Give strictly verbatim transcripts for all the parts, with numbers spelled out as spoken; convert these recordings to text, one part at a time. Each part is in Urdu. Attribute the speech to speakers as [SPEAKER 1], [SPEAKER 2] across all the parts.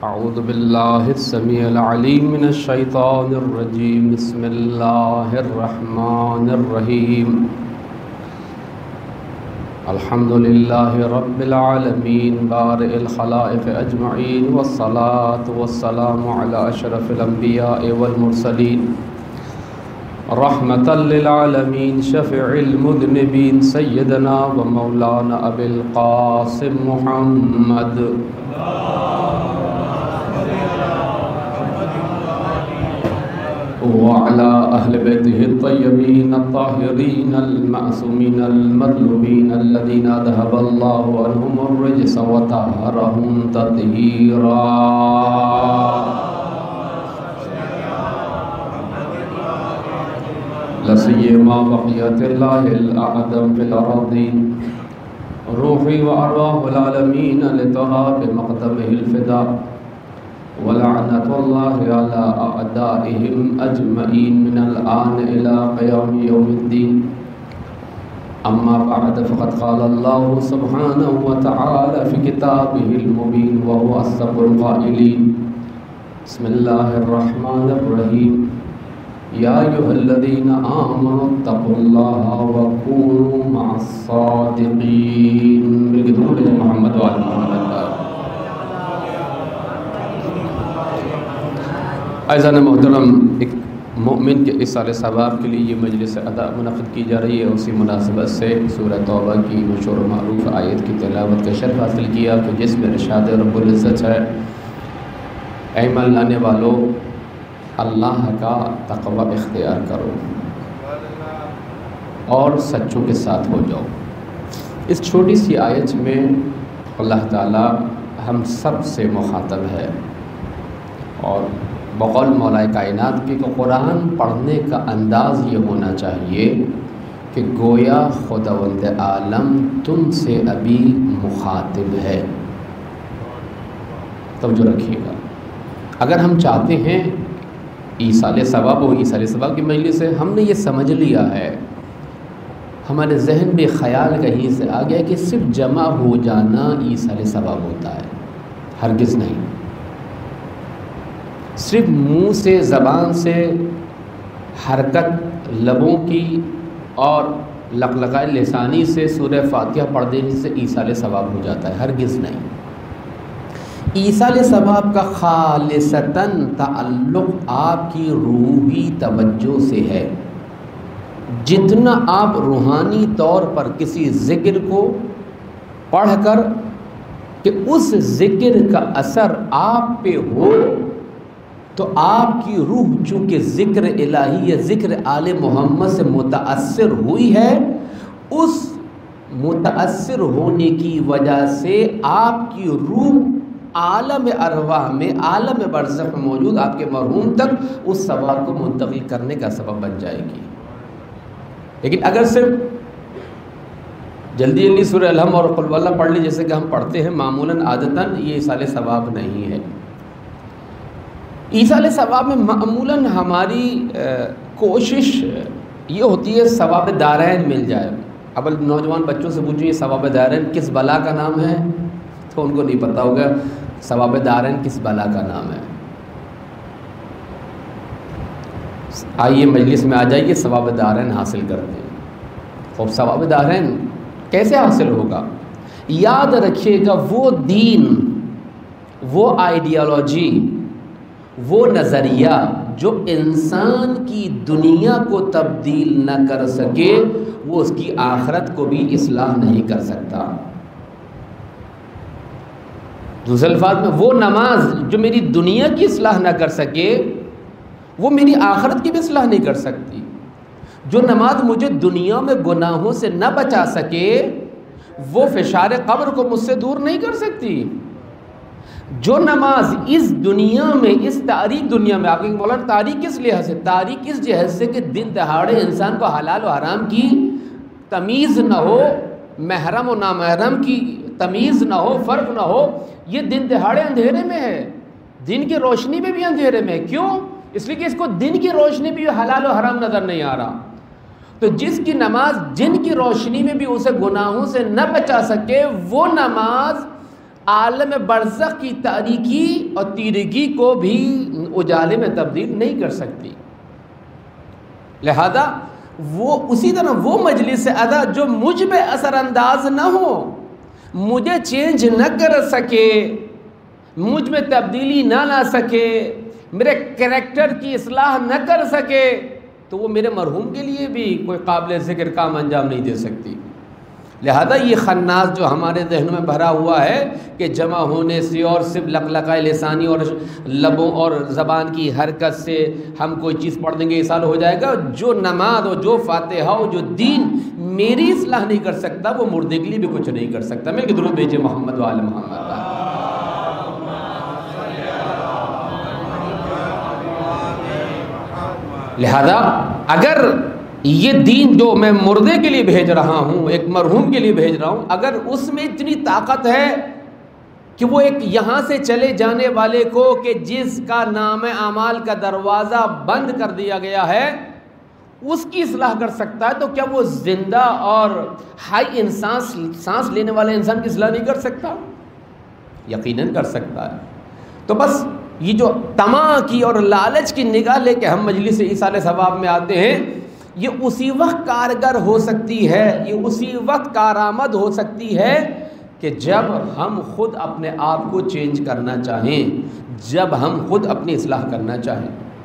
[SPEAKER 1] اعوذ باللہ السمیع العلیم من الشیطان الرجیم بسم اللہ الرحمن الرحیم الحمد للہ رب العالمین بارئ الخلائق اجمعین والصلاة والسلام علی اشرف الانبیاء والمرسلین رحمتا للعالمین شفیع المذنبین سیدنا و مولانا ابی القاسم محمد وعلى أهل بيته الطيبين الطاهرين المعصومين المظلومين الذين ذهب الله عنهم الرجس وطهرهم تطهيرا لسيما بقية الله الأعظم في الأراضين روحي وأرواح العالمين لترى بمقدمه الفداء ولعنة الله على أعدائهم أجمعين من الآن إلى قيام يوم الدين أما بعد فقد قال الله سبحانه وتعالى في كتابه المبين وهو أصدق القائلين بسم الله الرحمن الرحيم يا أيها الذين آمنوا اتقوا الله وكونوا مع الصادقين بالقدر محمد وعلى محمد. عزیزان محترم، ایک مومن کے اصال ثواب کے لیے یہ مجلس ادا منعقد کی جا رہی ہے. اسی مناسبت سے سورہ توبہ کی مشہور و معروف آیت کی تلاوت کا شرف حاصل کیا کہ جس میں ارشاد رب العزت ہے، اے ایمان لانے والو اللہ کا تقوی اختیار کرو اور سچوں کے ساتھ ہو جاؤ. اس چھوٹی سی آیت میں اللہ تعالی ہم سب سے مخاطب ہے، اور بقول مولا کائنات کی کہ قرآن پڑھنے کا انداز یہ ہونا چاہیے کہ گویا خداوند عالم تم سے ابھی مخاطب ہے. توجہ رکھیے گا. اگر ہم چاہتے ہیں ایصال ثواب ہو، ایصال ثواب کی مجلس سے ہم نے یہ سمجھ لیا ہے، ہمارے ذہن میں خیال کہیں سے آ گیا کہ صرف جمع ہو جانا ایصال ثواب ہوتا ہے. ہرگز نہیں. صرف منہ سے، زبان سے حرکت لبوں کی اور لقلقۂ لسانی سے سورہ فاتحہ پڑھ دینے سے ایصال ثواب ہو جاتا ہے. ہرگز نہیں. ایصال ثواب کا خالصتاً تعلق آپ کی روحی توجہ سے ہے. جتنا آپ روحانی طور پر کسی ذکر کو پڑھ کر کہ اس ذکر کا اثر آپ پہ ہو، تو آپ کی روح چونکہ ذکر الہی یا ذکر آل محمد سے متاثر ہوئی ہے، اس متاثر ہونے کی وجہ سے آپ کی روح عالم ارواح میں، عالم برزخ میں موجود آپ کے مرحوم تک اس ثواب کو منتقل کرنے کا سبب بن جائے گی. لیکن اگر صرف جلدی جلدی سورہ الحمد اور قل واللہ پڑھ لی جیسے کہ ہم پڑھتے ہیں معمولاً عادتاً، یہ ایصال ثواب نہیں ہے. ایصال ثواب میں معمولاً ہماری کوشش یہ ہوتی ہے ثواب دارین مل جائے. اب نوجوان بچوں سے پوچھیں یہ ثواب دارین کس بلا کا نام ہے، تو ان کو نہیں پتہ ہوگا ثواب دارین کس بلا کا نام ہے. آئیے مجلس میں آ جائیے، ثواب دارین حاصل کرتے ہیں. خوب ثواب دارین کیسے حاصل ہوگا؟ یاد رکھیے گا، وہ دین، وہ آئیڈیالوجی، وہ نظریہ جو انسان کی دنیا کو تبدیل نہ کر سکے، وہ اس کی آخرت کو بھی اصلاح نہیں کر سکتا. دوسرے الفاظ میں، وہ نماز جو میری دنیا کی اصلاح نہ کر سکے، وہ میری آخرت کی بھی اصلاح نہیں کر سکتی. جو نماز مجھے دنیا میں گناہوں سے نہ بچا سکے، وہ فشار قبر کو مجھ سے دور نہیں کر سکتی. جو نماز اس دنیا میں، اس تاریک دنیا میں، آپ کے مولانا تاریک کس لحاظ سے؟ تاریک اس جہاز سے کہ دن دہاڑے انسان کو حلال و حرام کی تمیز نہ ہو، محرم و نامحرم کی تمیز نہ ہو، فرق نہ ہو. یہ دن دہاڑے اندھیرے میں ہے، دن کی روشنی میں بھی اندھیرے میں ہے. کیوں؟ اس لیے کہ اس کو دن کی روشنی بھی حلال و حرام نظر نہیں آ رہا. تو جس کی نماز جن کی روشنی میں بھی اسے گناہوں سے نہ بچا سکے، وہ نماز عالم برزخ کی تاریکی اور تیرگی کو بھی اجالے میں تبدیل نہیں کر سکتی۔ لہذا وہ اسی طرح وہ مجلس ادا جو مجھ پہ اثر انداز نہ ہو، مجھے چینج نہ کر سکے، مجھ میں تبدیلی نہ لا سکے، میرے کریکٹر کی اصلاح نہ کر سکے، تو وہ میرے مرحوم کے لیے بھی کوئی قابل ذکر کام انجام نہیں دے سکتی۔ لہذا یہ خناس جو ہمارے ذہنوں میں بھرا ہوا ہے کہ جمع ہونے سے اور صرف لقلقۂ لسانی اور لبوں اور زبان کی حرکت سے ہم کوئی چیز پڑھ دیں گے ایصال ہو جائے گا، جو نماز ہو، جو فاتحہ ہو، جو دین میری اصلاح نہیں کر سکتا، وہ مردے کے لیے بھی کچھ نہیں کر سکتا۔ میں کہ درود بھیجے محمد و آل محمد۔ لہذا اگر یہ دین جو میں مردے کے لیے بھیج رہا ہوں، ایک مرحوم کے لیے بھیج رہا ہوں، اگر اس میں اتنی طاقت ہے کہ وہ ایک یہاں سے چلے جانے والے کو کہ جس کا نام اعمال کا دروازہ بند کر دیا گیا ہے اس کی اصلاح کر سکتا ہے، تو کیا وہ زندہ اور ہائی انسان سانس لینے والے انسان کی اصلاح نہیں کر سکتا؟ یقیناً کر سکتا ہے۔ تو بس یہ جو طمع کی اور لالچ کی نگاہ لے کے ہم مجلس ایصال ثواب میں آتے ہیں، یہ اسی وقت کارگر ہو سکتی ہے، یہ اسی وقت کارآمد ہو سکتی ہے کہ جب ہم خود اپنے آپ کو چینج کرنا چاہیں، جب ہم خود اپنی اصلاح کرنا چاہیں۔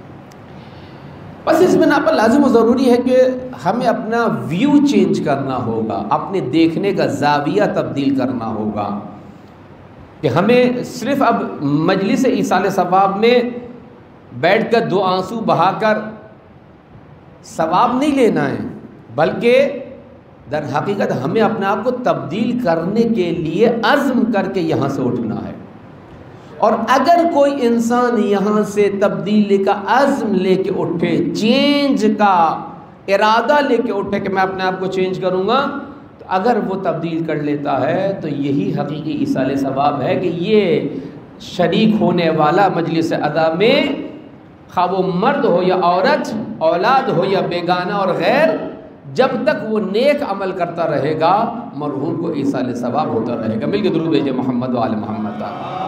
[SPEAKER 1] بس اس میں پر لازم و ضروری ہے کہ ہمیں اپنا ویو چینج کرنا ہوگا، اپنے دیکھنے کا زاویہ تبدیل کرنا ہوگا، کہ ہمیں صرف اب مجلس ایصال ثواب میں بیٹھ کر دو آنسو بہا کر ثواب نہیں لینا ہے، بلکہ در حقیقت ہمیں اپنے آپ کو تبدیل کرنے کے لیے عزم کر کے یہاں سے اٹھنا ہے۔ اور اگر کوئی انسان یہاں سے تبدیلی کا عزم لے کے اٹھے، چینج کا ارادہ لے کے اٹھے کہ میں اپنے آپ کو چینج کروں گا، تو اگر وہ تبدیل کر لیتا ہے تو یہی حقیقی ایصال ثواب ہے کہ یہ شریک ہونے والا مجلس ادا میں، خواہ وہ مرد ہو یا عورت، اولاد ہو یا بیگانہ اور غیر، جب تک وہ نیک عمل کرتا رہے گا مرحوم کو ایصال ثواب ہوتا رہے گا۔ مل کے درود بھیجے محمد و آل محمد۔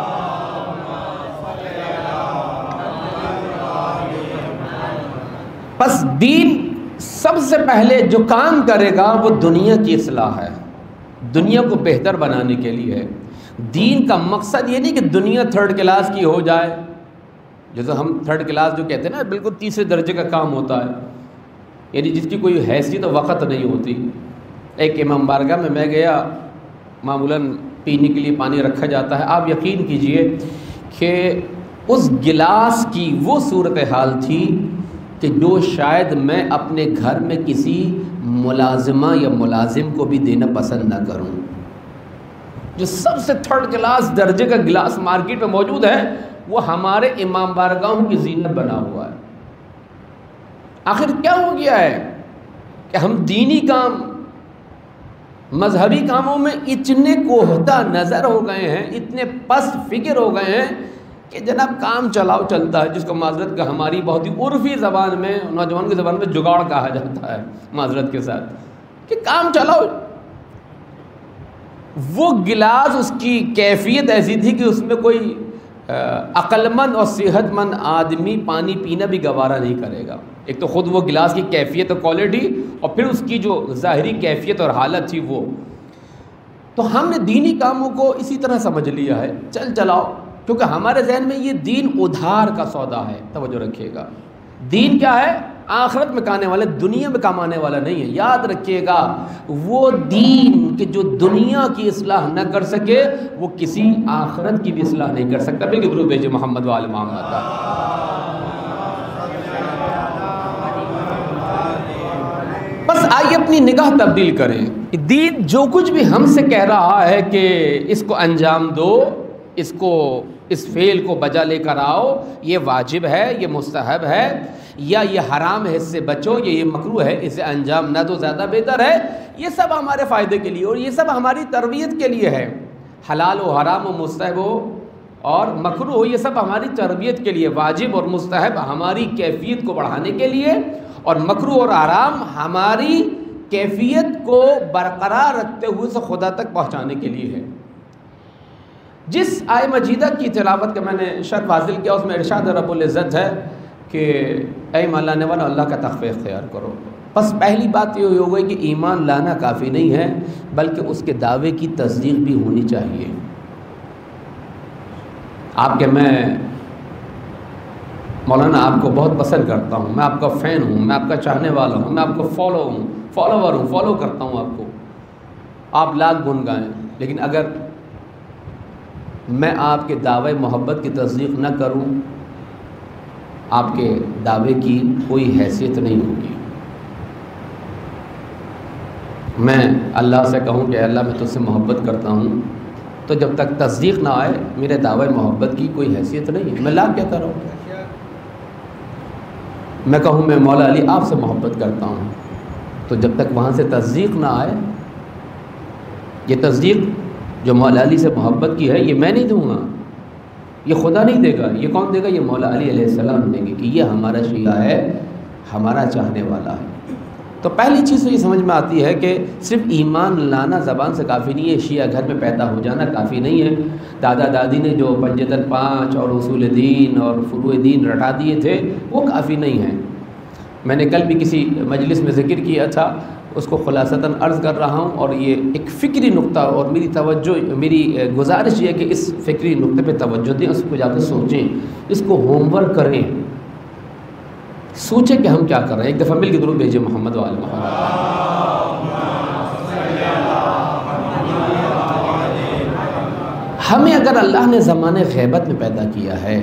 [SPEAKER 1] پس دین سب سے پہلے جو کام کرے گا وہ دنیا کی اصلاح ہے، دنیا کو بہتر بنانے کے لیے ہے۔ دین کا مقصد یہ نہیں کہ دنیا تھرڈ کلاس کی ہو جائے، جیسے ہم تھرڈ کلاس جو کہتے ہیں نا، بالکل تیسرے درجے کا کام ہوتا ہے، یعنی جس کی کوئی حیثیت و وقت نہیں ہوتی۔ ایک امام بارگاہ میں میں گیا، معمولاً پینے کے لیے پانی رکھا جاتا ہے، آپ یقین کیجئے کہ اس گلاس کی وہ صورتحال تھی کہ جو شاید میں اپنے گھر میں کسی ملازمہ یا ملازم کو بھی دینا پسند نہ کروں۔ جو سب سے تھرڈ کلاس درجے کا گلاس مارکیٹ میں موجود ہے، وہ ہمارے امام بارگاہوں کی زینت بنا ہوا ہے۔ آخر کیا ہو گیا ہے کہ ہم دینی کام، مذہبی کاموں میں اتنے کوہتہ نظر ہو گئے ہیں، اتنے پست فکر ہو گئے ہیں کہ جناب کام چلاؤ چلتا ہے، جس کو معذرت کا ہماری بہت ہی عرفی زبان میں، نوجوان کی زبان میں جگاڑ کہا جاتا ہے، معذرت کے ساتھ، کہ کام چلاؤ۔ وہ گلاس، اس کی کیفیت ایسی تھی کہ اس میں کوئی عقل مند اور صحت مند آدمی پانی پینا بھی گوارا نہیں کرے گا۔ ایک تو خود وہ گلاس کی کیفیت اور کوالٹی، اور پھر اس کی جو ظاہری کیفیت اور حالت تھی وہ۔ تو ہم نے دینی کاموں کو اسی طرح سمجھ لیا ہے، چل چلاؤ، کیونکہ ہمارے ذہن میں یہ دین ادھار کا سودا ہے۔ توجہ رکھیے گا، دین کیا ہے؟ آخرت میں کانے والا، دنیا میں کمانے والا نہیں ہے۔ یاد رکھیے گا، وہ دین کہ جو دنیا کی اصلاح نہ کر سکے وہ کسی آخرت کی بھی اصلاح نہیں کر سکتا۔ بلکہ درود بھیجے محمد و آل محمد۔ بس آئیے اپنی نگاہ تبدیل کریں۔ دین جو کچھ بھی ہم سے کہہ رہا ہے کہ اس کو انجام دو، اس کو، اس فعل کو بجا لے کر آؤ، یہ واجب ہے، یہ مستحب ہے، یا یہ حرام ہے اس سے بچو، یا یہ مکروہ ہے اسے انجام نہ دو زیادہ بہتر ہے، یہ سب ہمارے فائدے کے لیے اور یہ سب ہماری تربیت کے لیے ہے۔ حلال و حرام و مستحب ہو اور مکروہ ہو، یہ سب ہماری تربیت کے لیے، واجب اور مستحب ہماری کیفیت کو بڑھانے کے لیے، اور مکروہ اور حرام ہماری کیفیت کو برقرار رکھتے ہوئے اسے خدا تک پہنچانے کے لیے ہے۔ جس آیہ مجیدہ کی تلاوت کا میں نے شرف حاصل کیا اس میں ارشاد رب العزت ہے کہ اے ایمان لانے والا اللہ کا تقوی اختیار کرو. بس پہلی بات یہ ہو گئی کہ ایمان لانا کافی نہیں ہے بلکہ اس کے دعوے کی تصدیق بھی ہونی چاہیے. آپ کے میں مولانا آپ کو بہت پسند کرتا ہوں، میں آپ کا فین ہوں، میں آپ کا چاہنے والا ہوں، میں آپ کو فالو ہوں فالوور ہوں فالو کرتا ہوں آپ کو، آپ لاکھ گن گائیں، لیکن اگر میں آپ کے دعوے محبت کی تصدیق نہ کروں آپ کے دعوے کی کوئی حیثیت نہیں ہوگی. میں اللہ سے کہوں کہ اللہ میں تجھ سے محبت کرتا ہوں تو جب تک تصدیق نہ آئے میرے دعوے محبت کی کوئی حیثیت نہیں ہے. میں لاکھ کہتا رہوں، میں کہوں میں مولا علی آپ سے محبت کرتا ہوں تو جب تک وہاں سے تصدیق نہ آئے، یہ تصدیق جو مولا علی سے محبت کی ہے یہ میں نہیں دوں گا، یہ خدا نہیں دے گا. یہ کون دے گا؟ یہ مولا علی علیہ السلام دیں گے کہ یہ ہمارا شیعہ ہے، ہمارا چاہنے والا ہے. تو پہلی چیز تو یہ سمجھ میں آتی ہے کہ صرف ایمان لانا زبان سے کافی نہیں ہے، شیعہ گھر میں پیدا ہو جانا کافی نہیں ہے. دادا دادی نے جو پنجتن پانچ اور اصول دین اور فروع دین رٹا دیے تھے وہ کافی نہیں ہیں. میں نے کل بھی کسی مجلس میں ذکر کیا تھا، اس کو خلاصتاً عرض کر رہا ہوں، اور یہ ایک فکری نقطہ اور میری توجہ میری گزارش یہ ہے کہ اس فکری نقطے پہ توجہ دیں، اس کو جا کے سوچیں، اس کو ہوم ورک کریں، سوچیں کہ ہم کیا کر رہے ہیں. ایک دفعہ مل کے درود بھیجیں محمد و آل محمد. ہمیں اگر اللہ نے زمانے غیبت میں پیدا کیا ہے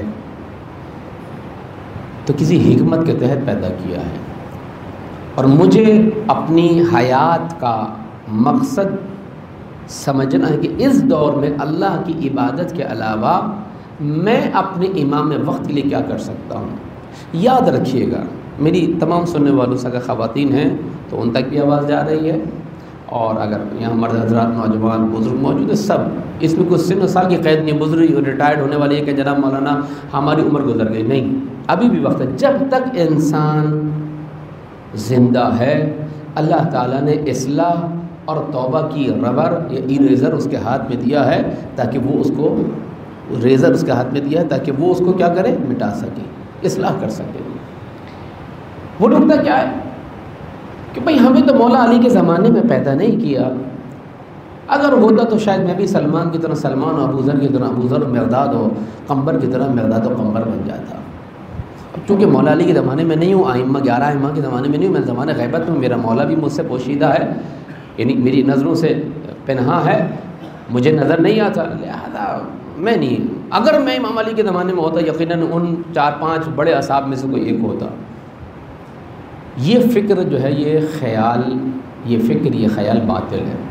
[SPEAKER 1] تو کسی حکمت کے تحت پیدا کیا ہے، اور مجھے اپنی حیات کا مقصد سمجھنا ہے کہ اس دور میں اللہ کی عبادت کے علاوہ میں اپنے امام وقت کے لیے کیا کر سکتا ہوں. یاد رکھیے گا، میری تمام سننے والوں سے اگر خواتین ہیں تو ان تک بھی آواز جا رہی ہے، اور اگر یہاں مرد حضرات نوجوان بزرگ موجود ہیں، سب اس میں کچھ سن و سال کی قید نہیں. بزرگ ریٹائرڈ ہونے والی ہے کہ جناب مولانا ہماری عمر گزر گئی، نہیں، ابھی بھی وقت ہے. جب تک انسان زندہ ہے اللہ تعالیٰ نے اصلاح اور توبہ کی ربر یا ایریزر اس کے ہاتھ میں دیا ہے تاکہ وہ اس کو ریزر اس کے ہاتھ میں دیا ہے تاکہ وہ اس کو کیا کرے، مٹا سکے، اصلاح کر سکے. وہ نقطہ کیا ہے کہ بھئی ہمیں تو مولا علی کے زمانے میں پیدا نہیں کیا. اگر ہوتا تو شاید میں بھی سلمان کی طرح سلمان اور ابو ذر کی طرح ابو ذر و مقداد و قمبر کی طرح مقداد و قمبر بن جاتا. چونکہ مولا علی کے زمانے میں نہیں ہوں، آئمہ گیارہ آئمہ کے زمانے میں نہیں ہوں، میں زمانے غیبت میں، میرا مولا بھی مجھ سے پوشیدہ ہے، یعنی میری نظروں سے پنہاں ہے، مجھے نظر نہیں آتا، لہذا میں نہیں. اگر میں امام علی کے زمانے میں ہوتا یقیناً ان چار پانچ بڑے اصحاب میں سے کوئی ایک ہوتا. یہ فکر جو ہے یہ خیال یہ فکر یہ خیال باطل ہے.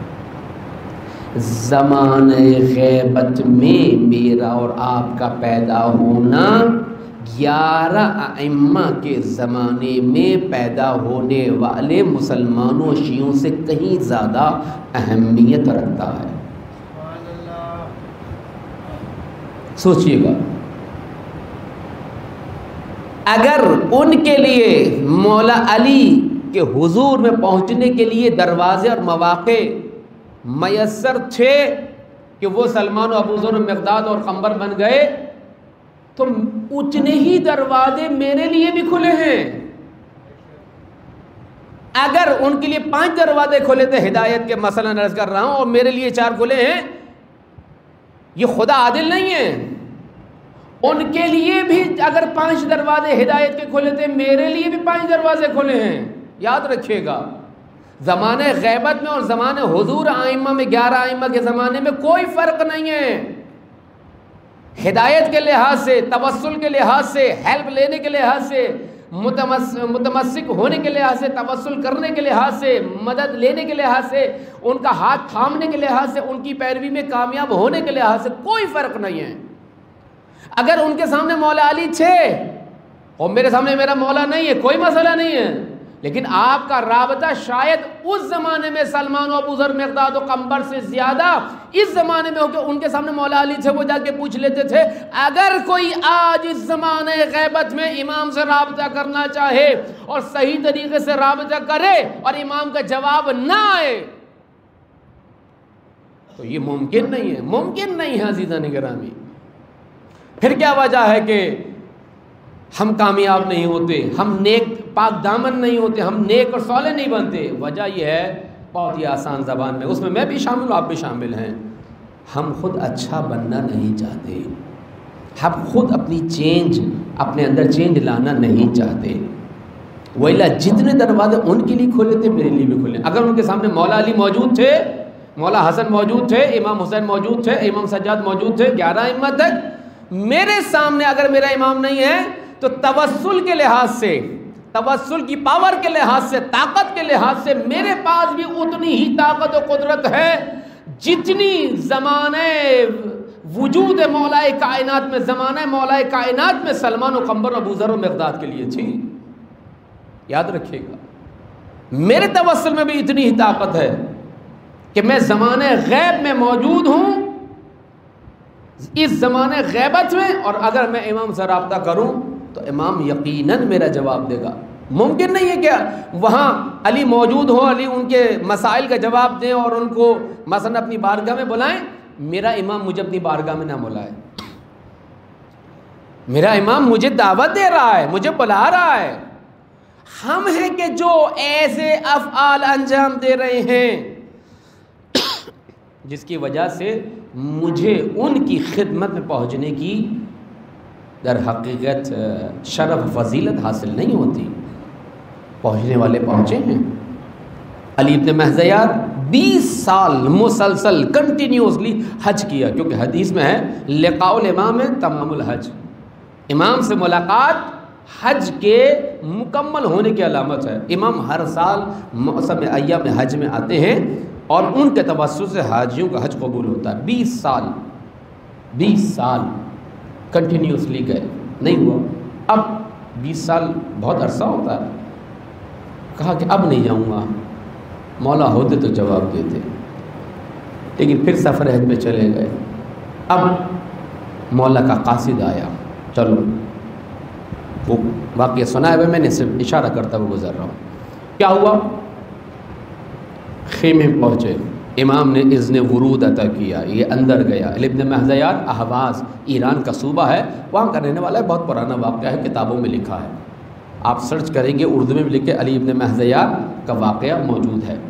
[SPEAKER 1] زمانۂ غیبت میں میرا اور آپ کا پیدا ہونا گیارہ ائمہ کے زمانے میں پیدا ہونے والے مسلمانوں شیعوں سے کہیں زیادہ اہمیت رکھتا ہے. سوچئے گا، اگر ان کے لیے مولا علی کے حضور میں پہنچنے کے لیے دروازے اور مواقع میسر تھے کہ وہ سلمان و ابو ذر و مقداد اور قمبر بن گئے تو اتنے ہی دروازے میرے لیے بھی کھلے ہیں. اگر ان کے لیے پانچ دروازے کھلے تھے ہدایت کے، مثلا عرض کر رہا ہوں، اور میرے لیے چار کھلے ہیں، یہ خدا عادل نہیں ہے. ان کے لیے بھی اگر پانچ دروازے ہدایت کے کھلے تھے، میرے لیے بھی پانچ دروازے کھلے ہیں. یاد رکھیے گا، زمانے غیبت میں اور زمانے حضور آئمہ میں، گیارہ آئمہ کے زمانے میں کوئی فرق نہیں ہے. ہدایت کے لحاظ سے، توسل کے لحاظ سے، ہیلپ لینے کے لحاظ سے، متمسک ہونے کے لحاظ سے، توسل کرنے کے لحاظ سے، مدد لینے کے لحاظ سے، ان کا ہاتھ تھامنے کے لحاظ سے، ان کی پیروی میں کامیاب ہونے کے لحاظ سے کوئی فرق نہیں ہے. اگر ان کے سامنے مولا علی تھے اور میرے سامنے میرا مولا نہیں ہے، کوئی مسئلہ نہیں ہے. لیکن آپ کا رابطہ شاید اس زمانے میں سلمان و ابو ذر مقداد و قمبر سے زیادہ اس زمانے میں ہو کہ ان کے سامنے مولا علی تھے، وہ جا کے پوچھ لیتے تھے. اگر کوئی آج اس زمانے غیبت میں امام سے رابطہ کرنا چاہے اور صحیح طریقے سے رابطہ کرے اور امام کا جواب نہ آئے تو یہ ممکن نہیں ہے، ممکن نہیں ہے عزیزان گرامی۔ پھر کیا وجہ ہے کہ ہم کامیاب نہیں ہوتے، ہم نیک پاک دامن نہیں ہوتے، ہم نیک اور صالح نہیں بنتے؟ وجہ یہ ہے بہت ہی آسان زبان میں، اس میں میں بھی شامل ہوں، آپ بھی شامل ہیں، ہم خود اچھا بننا نہیں چاہتے، ہم خود اپنی چینج، اپنے اندر چینج لانا نہیں چاہتے۔ ویلا جتنے دروازے ان کے لیے کھولے تھے میرے لیے بھی کھولے۔ اگر ان کے سامنے مولا علی موجود تھے، مولا حسن موجود تھے، امام حسین موجود تھے، امام سجاد موجود تھے، گیارہ ائمہ تک، میرے سامنے اگر میرا امام نہیں ہے تو توسل کے لحاظ سے، توسل کی پاور کے لحاظ سے، طاقت کے لحاظ سے میرے پاس بھی اتنی ہی طاقت و قدرت ہے جتنی زمانے وجود مولا کائنات میں، زمانہ مولا کائنات میں سلمان و قمر، ابو ذر و مقداد کے لیے تھی۔ یاد رکھیے گا، میرے توسل میں بھی اتنی ہی طاقت ہے کہ میں زمانے غیب میں موجود ہوں، اس زمانے غیبت میں، اور اگر میں امام سے رابطہ کروں تو امام یقیناً میرا جواب دے گا۔ ممکن نہیں ہے کہ وہاں علی موجود ہو، علی ان کے مسائل کا جواب دیں اور ان کو مثلا اپنی بارگاہ میں بلائیں، میرا امام مجھے اپنی بارگاہ میں نہ بلائے۔ میرا امام مجھے دعوت دے رہا ہے، مجھے بلا رہا ہے۔ ہم ہیں کہ جو ایسے افعال انجام دے رہے ہیں جس کی وجہ سے مجھے ان کی خدمت میں پہنچنے کی در حقیقت شرف فضیلت حاصل نہیں ہوتی۔ پہنچنے والے پہنچے ہیں۔ علی ابن مہذیات بیس سال مسلسل کنٹینیوسلی حج کیا، کیونکہ حدیث میں ہے لقاء الامام تمام الحج، امام سے ملاقات حج کے مکمل ہونے کی علامت ہے۔ امام ہر سال موسم ایام حج میں آتے ہیں اور ان کے توسط سے حاجیوں کا حج قبول ہوتا ہے۔ بیس سال بیس سال کنٹینیوسلی گئے، نہیں ہوا۔ اب بیس سال بہت عرصہ ہوتا ہے، کہا کہ اب نہیں جاؤں گا، مولا ہوتے تو جواب دیتے، لیکن پھر سفر حج میں چلے گئے۔ اب مولا کا قاصد آیا، چلو، وہ واقعہ سنا ہے، میں نے صرف اشارہ کرتا ہوا گزر رہا ہوں۔ کیا ہوا؟ خیمے پہنچے، امام نے اذن ورود عطا کیا، یہ اندر گیا۔ علی ابن مہذیات اہواز ایران کا صوبہ ہے، وہاں کا رہنے والا ہے، بہت پرانا واقعہ ہے، کتابوں میں لکھا ہے، آپ سرچ کریں گے اردو میں بھی لکھے علی ابن مہذیات کا واقعہ موجود ہے۔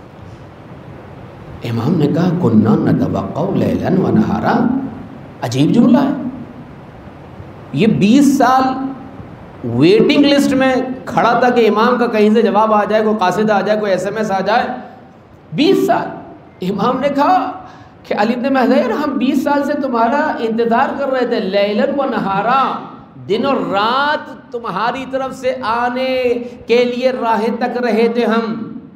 [SPEAKER 1] امام نے کہا کننا نتوقع لیلا و نہارا، عجیب جملہ ہے، یہ بیس سال ویٹنگ لسٹ میں کھڑا تھا کہ امام کا کہیں سے جواب آ جائے، کوئی قاصد آ جائے، کوئی ایس ایم ایس آ جائے۔ بیس سال امام نے کہا کہ علی ابن مہذیات ہم بیس سال سے تمہارا انتظار کر رہے تھے، لیلن و نہارا، دن اور رات تمہاری طرف سے آنے کے لیے راہیں تک رہے تھے ہم۔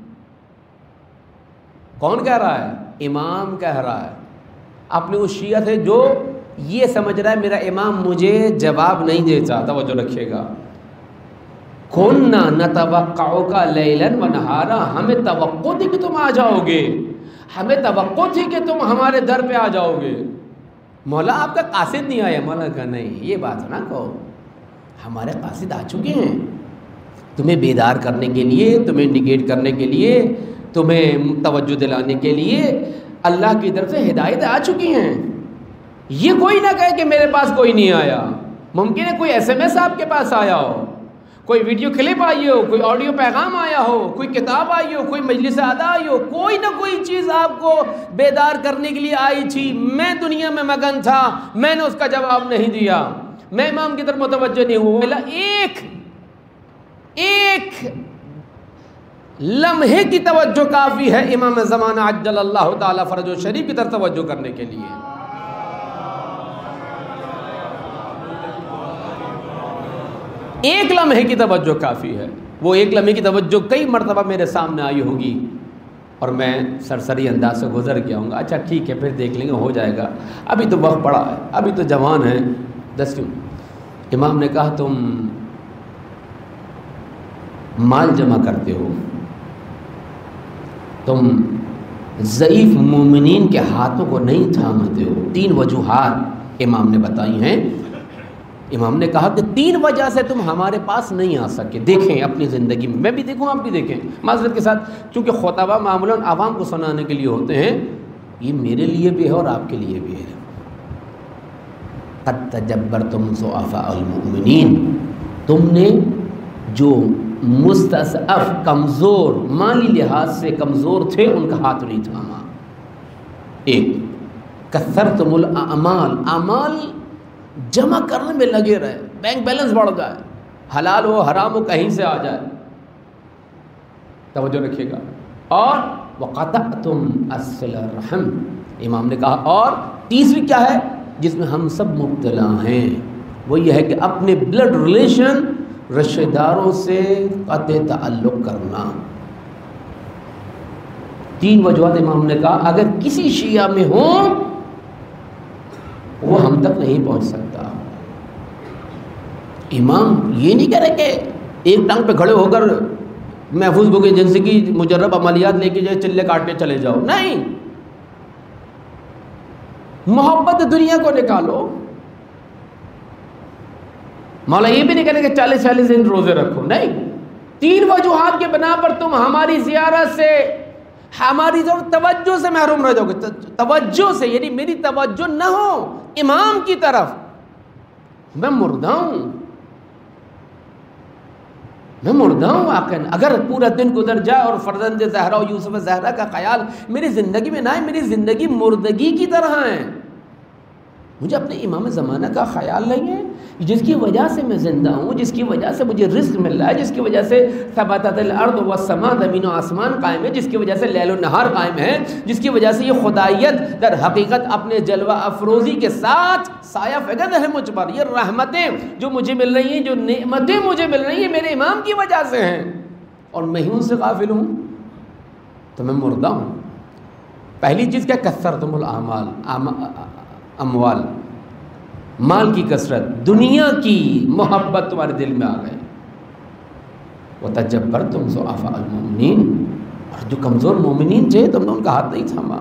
[SPEAKER 1] کون کہہ رہا ہے؟ امام کہہ رہا ہے۔ اپنے اس شیعہ تھے جو یہ سمجھ رہا ہے میرا امام مجھے جواب نہیں دیتا، توجہ رکھیے گا، کننا نتوقعک لیلا و نہارا، ہمیں توقع تھی کہ تم آ جاؤ گے، ہمیں توقع تھی کہ تم ہمارے در پہ آ جاؤ گے۔ مولا آپ کا قاصد نہیں آیا؟ مولا کہا نہیں، یہ بات نہ کہو، ہمارے قاصد آ چکے ہیں تمہیں بیدار کرنے کے لیے، تمہیں انڈیکیٹ کرنے کے لیے، تمہیں توجہ دلانے کے لیے، اللہ کی طرف سے ہدایت آ چکی ہیں۔ یہ کوئی نہ کہے کہ میرے پاس کوئی نہیں آیا، ممکن ہے کوئی ایس ایم ایس آپ کے پاس آیا ہو، کوئی ویڈیو کلپ آئی ہو، کوئی آڈیو پیغام آیا ہو، کوئی کتاب آئی ہو، کوئی مجلس ادا آئی ہو، کوئی نہ کوئی چیز آپ کو بیدار کرنے کے لیے آئی تھی۔ میں دنیا میں مگن تھا، میں نے اس کا جواب نہیں دیا، میں امام کی طرف متوجہ نہیں ہوا۔ ایک ایک لمحے کی توجہ کافی ہے امام زمانہ عجل اللہ تعالی فرجہ شریف کی طرف توجہ کرنے کے لیے۔ ایک لمحے کی توجہ کافی ہے۔ وہ ایک لمحے کی توجہ کئی مرتبہ میرے سامنے آئی ہوگی اور میں سرسری انداز سے گزر گیا ہوں گا، اچھا ٹھیک ہے پھر دیکھ لیں گے، ہو جائے گا، ابھی تو وقت پڑا ہے، ابھی تو جوان ہے، دس کیوں۔ امام نے کہا تم مال جمع کرتے ہو، تم ضعیف مومنین کے ہاتھوں کو نہیں تھامتے ہو۔ تین وجوہات امام نے بتائی ہیں۔ امام نے کہا کہ تین وجہ سے تم ہمارے پاس نہیں آ سکے۔ دیکھیں اپنی زندگی میں، میں بھی دیکھوں آپ بھی دیکھیں، معذرت کے ساتھ، چونکہ خطبہ معمولاً عوام کو سنانے کے لیے ہوتے ہیں، یہ میرے لیے بھی ہے اور آپ کے لیے بھی ہے. قد تجبرتم ضعفاء المؤمنین، تم نے جو مستضعف کمزور مالی لحاظ سے کمزور تھے ان کا ہاتھ نہیں تھاما. ایک کثرتم الاعمال، اعمال جمع کرنے میں لگے رہے، بینک بیلنس بڑھ جائے، حلال ہو حرام ہو کہیں سے آ جائے، توجہ رکھیے گا. اور وقطعتم الصلۃ الرحم، امام نے کہا. اور تیسری کیا ہے جس میں ہم سب مبتلا ہیں، وہ یہ ہے کہ اپنے بلڈ ریلیشن رشتہ داروں سے قطع تعلق کرنا. تین وجوہات امام نے کہا اگر کسی شیعہ میں ہو وہ ہم تک نہیں پہنچ سکتا. امام یہ نہیں کہہ رہے کہ ایک ٹانگ پہ کھڑے ہو کر محفوظ بک ایجنسی کی مجرب عملیات لے کے جائے چلے کاٹنے چلے جاؤ، نہیں. محبت دنیا کو نکالو. مولا یہ بھی نہیں کہنے کہ چالیس چالیس دن روزے رکھو، نہیں. تین وجوہات کے بنا پر تم ہماری زیارت سے، ہماری توجہ سے محروم رہ جاؤ گے. توجہ سے یعنی میری توجہ نہ ہو امام کی طرف. میں مردہ ہوں، میں مردہ ہوں واقعا. اگر پورا دن گزر جائے اور فرزند زہرا و یوسف زہرا کا خیال میری زندگی میں نہ آئے، میری زندگی مردگی کی طرح ہے. مجھے اپنے امام زمانہ کا خیال نہیں ہے جس کی وجہ سے میں زندہ ہوں، جس کی وجہ سے مجھے رزق مل رہا ہے، جس کی وجہ سے ثباتت الارض والسماء، زمین و آسمان قائم ہے، جس کی وجہ سے لیل و نہار قائم ہے، جس کی وجہ سے یہ خدائیت در حقیقت اپنے جلوہ افروزی کے ساتھ سایہ فگن ہے مجھ پر. یہ رحمتیں جو مجھے مل رہی ہیں، جو نعمتیں مجھے مل رہی ہیں، میرے امام کی وجہ سے ہیں، اور میں ہی ان سے غافل ہوں تو میں مردہ ہوں. پہلی چیز کیا؟ کثرتم الاعمال، اموال، مال کی کثرت، دنیا کی محبت تمہارے دل میں آ گئے. وتجبرتم ضعفاء المؤمنین، اور جو کمزور مومنین تھے تم نے ان کا ہاتھ نہیں تھاما.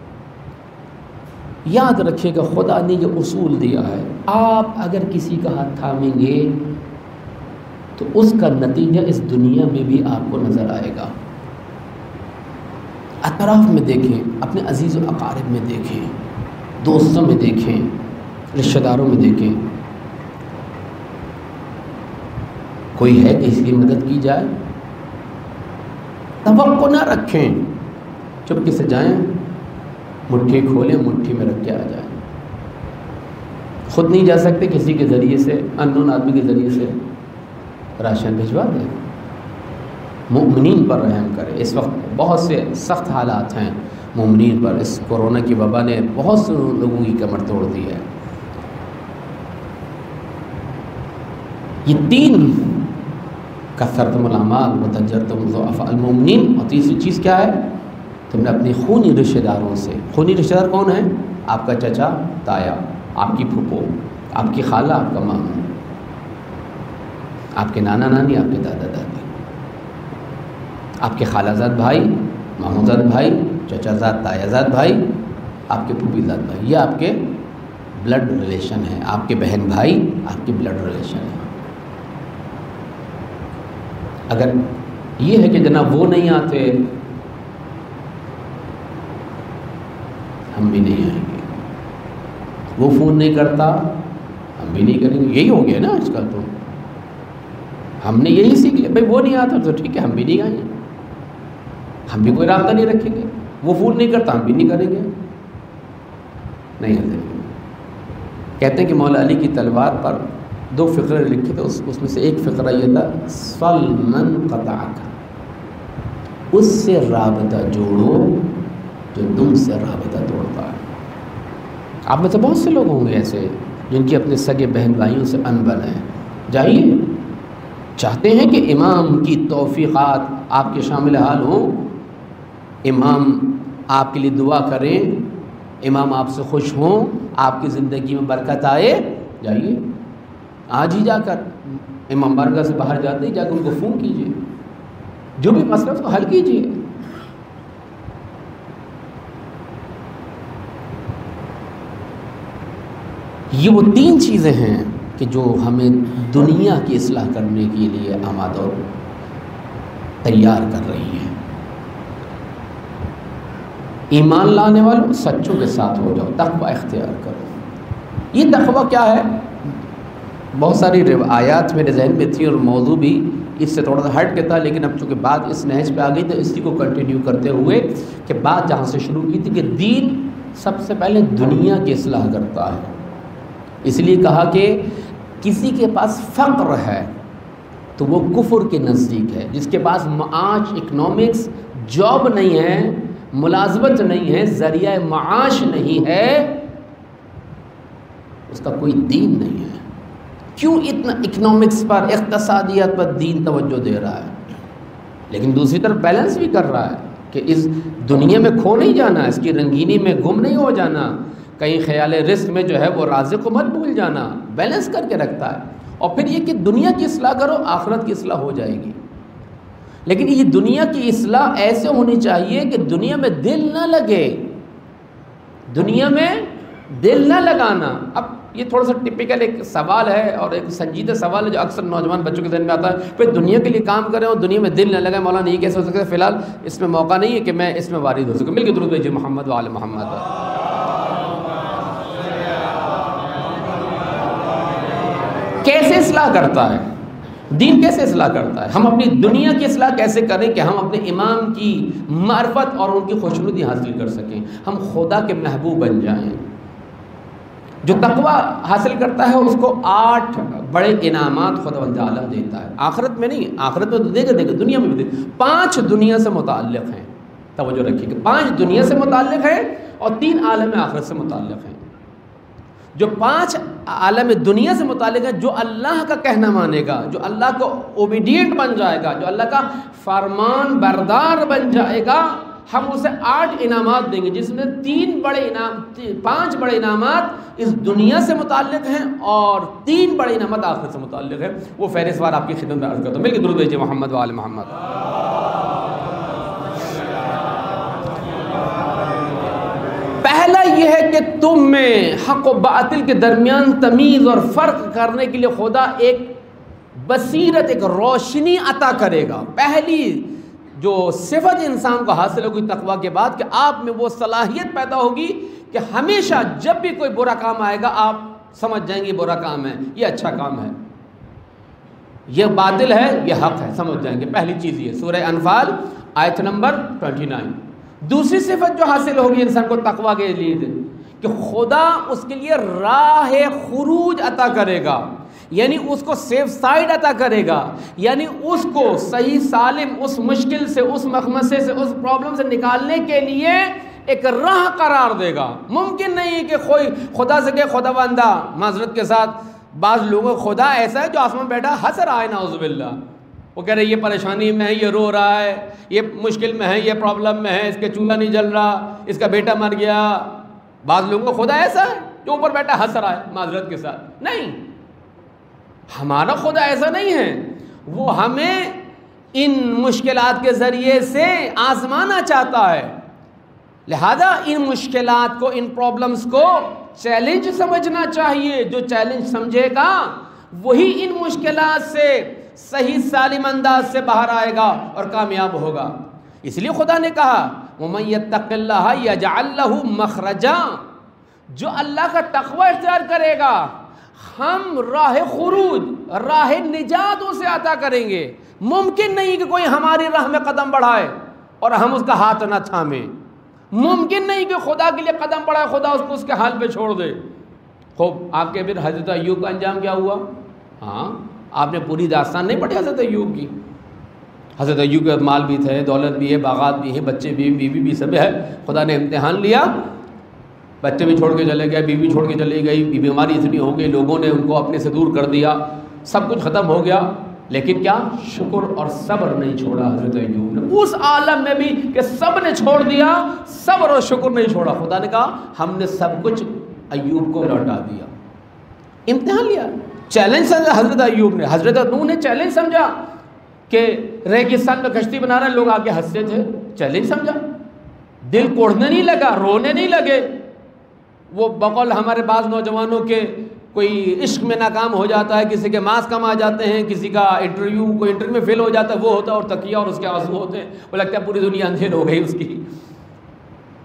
[SPEAKER 1] یاد رکھیے کہ خدا نے یہ اصول دیا ہے، آپ اگر کسی کا ہاتھ تھامیں گے تو اس کا نتیجہ اس دنیا میں بھی آپ کو نظر آئے گا. اطراف میں دیکھیں، اپنے عزیز و اقارب میں دیکھیں، دوستوں میں دیکھیں، رشتہ داروں میں دیکھیں. کوئی ہے کہ اس کی مدد کی جائے؟ توقع نہ رکھیں، چپکے سے جائیں، مٹھی کھولیں، مٹھی میں رکھ کے آ جائیں. خود نہیں جا سکتے، کسی کے ذریعے سے، اننون آدمی کے ذریعے سے راشن بھجوا دیں. مومنین پر رحم کرے. اس وقت بہت سے سخت حالات ہیں مومنین پر. اس کورونا کی وبا نے بہت سے لوگوں کی کمر توڑ دی ہے. یہ تین، کثرتم الاعمال وتجبرتم ضعفاء المؤمنین. اور تیسری چیز کیا ہے؟ تم نے اپنے خونی رشتہ داروں سے، خونی رشتہ دار کون ہیں؟ آپ کا چچا، تایا، آپ کی پھپھو، آپ کی خالہ، آپ کا ماموں، آپ کے نانا نانی، آپ کے دادا دادی، آپ کے خالہ زاد بھائی، ماموں زاد بھائی، چچا زاد، تایا زاد بھائی، آپ کے پھوپھی زاد بھائی. یہ آپ کے بلڈ ریلیشن ہے. آپ کے بہن بھائی آپ کے بلڈ ریلیشن ہے. اگر یہ ہے کہ جناب وہ نہیں آتے، ہم بھی نہیں آئیں گے. وہ فون نہیں کرتا، ہم بھی نہیں کریں گے. یہی ہو گیا نا آج کل. تو ہم نے یہی سیکھ لیا، بھائی وہ نہیں آتا تو ٹھیک ہے، ہم بھی نہیں آئیں گے، ہم بھی کوئی رابطہ نہیں رکھیں گے. وہ فون نہیں کرتا، ہم بھی نہیں کریں گے. نہیں آتے. کہتے ہیں کہ مولا علی کی تلوار پر دو فقرے لکھے تھے، اس اس میں سے ایک فقرہ یہ تھا، صل من قطعک، اس سے رابطہ جوڑو جو تم سے رابطہ توڑتا ہے. آپ میں سے بہت سے لوگ ہوں گے ایسے جن کی اپنے سگے بہن بھائیوں سے انبن ہیں. جائیے، چاہتے ہیں کہ امام کی توفیقات آپ کے شامل حال ہوں، امام آپ کے لیے دعا کریں، امام آپ سے خوش ہوں، آپ کی زندگی میں برکت آئے. جائیے آج ہی جا کر امام بارگاہ سے باہر جاتے ہی جا کر ان کو فون کیجیے، جو بھی مسئلہ اس کو حل کیجیے. یہ وہ تین چیزیں ہیں کہ جو ہمیں دنیا کی اصلاح کرنے کے لیے آمادہ اور تیار کر رہی ہیں. ایمان لانے والوں سچوں کے ساتھ ہو جاؤ، تقوی اختیار کرو۔ یہ تقوی کیا ہے؟ بہت ساری روایات میرے ذہن میں تھی اور موضوع بھی اس سے تھوڑا سا ہٹ کے تھا، لیکن اب چونکہ بات اس نہج پہ آ گئی تو اسی کو کنٹینیو کرتے ہوئے کہ بات جہاں سے شروع کی تھی کہ دین سب سے پہلے دنیا کی اصلاح کرتا ہے۔ اس لیے کہا کہ کسی کے پاس فقر ہے تو وہ کفر کے نزدیک ہے، جس کے پاس معاش، اکنامکس، جاب نہیں ہے، ملازمت نہیں ہے، ذریعہ معاش نہیں ہے، اس کا کوئی دین نہیں ہے۔ کیوں اتنا اکنامکس پر، اقتصادیات پر دین توجہ دے رہا ہے، لیکن دوسری طرف بیلنس بھی کر رہا ہے کہ اس دنیا میں کھو نہیں جانا، اس کی رنگینی میں گم نہیں ہو جانا، کہیں خیال رزق میں جو ہے وہ رازق کو مت بھول جانا، بیلنس کر کے رکھتا ہے۔ اور پھر یہ کہ دنیا کی اصلاح کرو، آخرت کی اصلاح ہو جائے گی، لیکن یہ دنیا کی اصلاح ایسے ہونی چاہیے کہ دنیا میں دل نہ لگے، دنیا میں دل نہ لگانا۔ اب یہ تھوڑا سا ٹپیکل ایک سوال ہے اور ایک سنجیدہ سوال ہے جو اکثر نوجوان بچوں کے ذہن میں آتا ہے، پھر دنیا کے لیے کام کریں اور دنیا میں دل نہ لگائیں، مولانا یہ کیسے ہو سکتا ہے؟ فی الحال اس میں موقع نہیں ہے کہ میں اس میں وارد ہو سکوں۔ مل کے درود بھیجیے محمد وآل محمد۔ کیسے اصلاح کرتا ہے دین؟ کیسے اصلاح کرتا ہے؟ ہم اپنی دنیا کی اصلاح کیسے کریں کہ ہم اپنے امام کی معرفت اور ان کی خوشنودی حاصل کر سکیں، ہم خدا کے محبوب بن جائیں۔ جو تقوی حاصل کرتا ہے اس کو آٹھ بڑے انعامات خداوند عالم دیتا ہے، آخرت میں نہیں، آخرت میں تو دے گا دے گا، دنیا میں بھی دے گا۔ پانچ دنیا سے متعلق ہیں، توجہ رکھیے کہ پانچ دنیا سے متعلق ہیں اور تین عالم آخرت سے متعلق ہیں۔ جو پانچ عالم دنیا سے متعلق ہے، جو اللہ کا کہنا مانے گا، جو اللہ کو اوبیڈینٹ بن جائے گا، جو اللہ کا فرمان بردار بن جائے گا، ہم اسے آٹھ انعامات دیں گے، جس میں تین بڑے انعام پانچ بڑے انعامات اس دنیا سے متعلق ہیں اور تین بڑے انعامات آخرت سے متعلق ہیں۔ وہ فہرست وار آپ کی خدمت میں عرض کرتا ہوں۔ مل کے درود بھیجیے محمد وآل محمد۔ پہلا یہ ہے کہ تم میں حق و باطل کے درمیان تمیز اور فرق کرنے کے لیے خدا ایک بصیرت، ایک روشنی عطا کرے گا۔ پہلی جو صفت انسان کو حاصل ہوگی تقوی کے بعد کہ آپ میں وہ صلاحیت پیدا ہوگی کہ ہمیشہ جب بھی کوئی برا کام آئے گا آپ سمجھ جائیں گے یہ برا کام ہے، یہ اچھا کام ہے، یہ باطل ہے، یہ حق ہے، سمجھ جائیں گے۔ پہلی چیز یہ سورہ انفال آیت نمبر انیس۔ دوسری صفت جو حاصل ہوگی انسان کو تقوی کے لیے کہ خدا اس کے لیے راہ خروج عطا کرے گا، یعنی اس کو سیف سائیڈ عطا کرے گا، یعنی اس کو صحیح سالم اس مشکل سے، اس مخمصے سے، اس پرابلم سے نکالنے کے لیے ایک راہ قرار دے گا۔ ممکن نہیں کہ کوئی خدا سے کہ خدا بندہ، معذرت کے ساتھ بعض لوگوں خدا ایسا ہے جو آسمان بیٹھا ہنس رہا ہے، نعوذ باللہ، وہ کہہ رہے یہ پریشانی میں ہے، یہ رو رہا ہے، یہ مشکل میں ہے، یہ پرابلم میں ہے، اس کے چولہا نہیں جل رہا، اس کا بیٹا مر گیا۔ بعض لوگوں کو خدا ایسا ہے جو اوپر بیٹھا ہنس رہا ہے، معذرت کے ساتھ۔ نہیں، ہمارا خدا ایسا نہیں ہے، وہ ہمیں ان مشکلات کے ذریعے سے آزمانا چاہتا ہے، لہذا ان مشکلات کو، ان پرابلمز کو چیلنج سمجھنا چاہیے۔ جو چیلنج سمجھے گا وہی ان مشکلات سے صحیح سالم انداز سے باہر آئے گا اور کامیاب ہوگا۔ اس لیے خدا نے کہا وَمَن يَتَّقِ اللَّهَ يَجْعَلْ لَهُ مَخْرَجًا، جو اللہ کا تقوی اختیار کرے گا ہم راہ خروج، راہ نجات اسے عطا کریں گے۔ ممکن نہیں کہ کوئی ہماری راہ میں قدم بڑھائے اور ہم اس کا ہاتھ نہ تھامیں، ممکن نہیں کہ خدا کے لیے قدم بڑھائے خدا اس کو اس کے حال پہ چھوڑ دے۔ خوب آپ کے پھر حضرت ایوب کا انجام کیا ہوا؟ ہاں، آپ نے پوری داستان نہیں پڑھی حضرت ایوب کی؟ حضرت ایوب کے مال بھی تھے، دولت بھی ہے، باغات بھی ہیں، بچے بھی، بیوی بھی، سب ہے۔ خدا نے امتحان لیا، بچے بھی چھوڑ کے چلے گئے، بیوی چھوڑ کے چلی گئی، بیماری اتنی ہو گئی، لوگوں نے ان کو اپنے سے دور کر دیا، سب کچھ ختم ہو گیا، لیکن کیا شکر اور صبر نہیں چھوڑا حضرت ایوب نے۔ اس عالم میں بھی کہ سب نے چھوڑ دیا، صبر اور شکر نہیں چھوڑا۔ خدا نے کہا ہم نے سب کچھ ایوب کو لوٹا دیا۔ امتحان لیا، چیلنج سمجھا حضرت ایوب نے، حضرت نوح نے چیلنج سمجھا کہ ریگستان میں کشتی بنا رہے ہیں، لوگ آگے ہنستے تھے، چیلنج سمجھا، دل کوڑنے نہیں لگا، رونے نہیں لگے۔ وہ بقول ہمارے بعض نوجوانوں کے کوئی عشق میں ناکام ہو جاتا ہے، کسی کے مارکس کم آ جاتے ہیں، کسی کا انٹرویو کوئی انٹرویو میں فیل ہو جاتا ہے، وہ ہوتا ہے اور تکیہ اور اس کے آنسو ہوتے ہیں، وہ لگتا ہے پوری دنیا اندھیر ہو گئی اس کی۔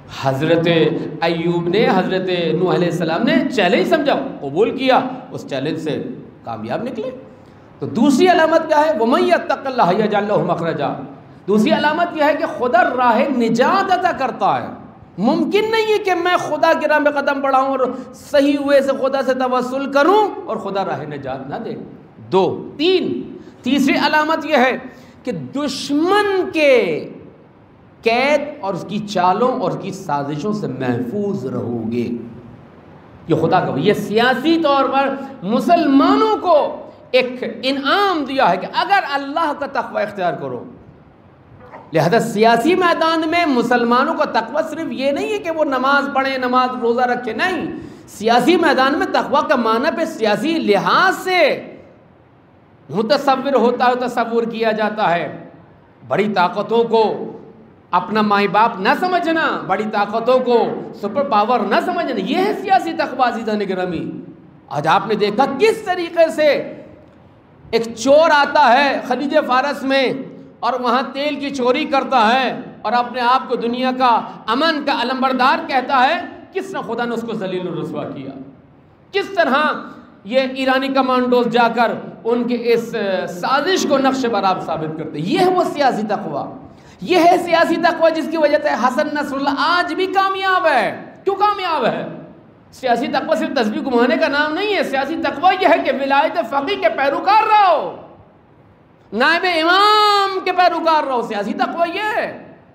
[SPEAKER 1] حضرت ایوب نے، حضرت نوح علیہ السلام نے چیلنج سمجھا، قبول کیا، اس چیلنج سے کامیاب نکلے۔ تو دوسری علامت کیا ہے؟ وَمَن يَتَّقِ اللَّهَ يَجْعَل لَّهُ مَخْرَجًا۔ دوسری علامت یہ ہے کہ خدا راہ نجات عطا کرتا ہے۔ ممکن نہیں ہے کہ میں خدا کی راہ میں قدم بڑھاؤں اور صحیح ہوئے سے خدا سے توسل کروں اور خدا راہ نجات نہ دے۔ دو تین تیسری علامت یہ ہے کہ دشمن کے قید اور اس کی چالوں اور اس کی سازشوں سے محفوظ رہو گے۔ یہ خدا کا، یہ سیاسی طور پر مسلمانوں کو ایک انعام دیا ہے کہ اگر اللہ کا تقوی اختیار کرو، لہذا سیاسی میدان میں مسلمانوں کا تقوی صرف یہ نہیں ہے کہ وہ نماز پڑھیں، نماز روزہ رکھیں، نہیں، سیاسی میدان میں تقوی کا معنی پہ سیاسی لحاظ سے متصور ہوتا ہے، تصور کیا جاتا ہے۔ بڑی طاقتوں کو اپنا مائی باپ نہ سمجھنا، بڑی طاقتوں کو سپر پاور نہ سمجھنا، یہ ہے سیاسی تقوی۔ عزیزان گرامی، آج آپ نے دیکھا کس طریقے سے ایک چور آتا ہے خلیج فارس میں اور وہاں تیل کی چوری کرتا ہے اور اپنے آپ کو دنیا کا امن کا علمبردار کہتا ہے، کس طرح خدا نے اس کو ذلیل و رسوا کیا، کس طرح یہ ایرانی کمانڈوز جا کر ان کے اس سازش کو نقش برآب ثابت کرتے۔ یہ ہے وہ سیاسی تقوی، یہ ہے سیاسی تقوی جس کی وجہ سے حسن نصر اللہ آج بھی کامیاب ہے۔ کیوں کامیاب ہے؟ سیاسی تقوی صرف تسبیح گھمانے کا نام نہیں ہے، سیاسی تقوی یہ ہے کہ ولایت فقیہ کے پیروکار رہو، نائب امام کے پیروکار رہو، سیاسی تقوی یہ ہے۔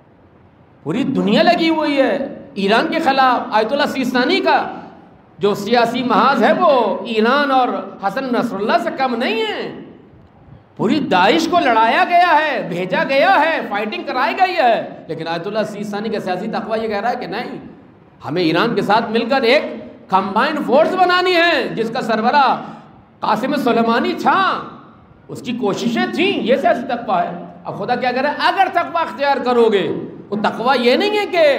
[SPEAKER 1] پوری دنیا لگی ہوئی ہے ایران کے خلاف، آیت اللہ سیستانی کا جو سیاسی محاذ ہے وہ ایران اور حسن نصر اللہ سے کم نہیں ہے۔ پوری داعش کو لڑایا گیا ہے، بھیجا گیا ہے، فائٹنگ کرائی گئی ہے، لیکن آیت اللہ سیستانی کا سیاسی تقوی یہ کہہ رہا ہے کہ نہیں، ہمیں ایران کے ساتھ مل کر ایک کمبائنڈ فورس بنانی ہے جس کا سربراہ قاسم سلیمانی تھا، اس کی کوششیں تھیں، یہ سیاسی تقوی ہے۔ اب خدا کیا کہہ رہا ہے؟ اگر تقوی اختیار کرو گے، وہ تقوی یہ نہیں ہے کہ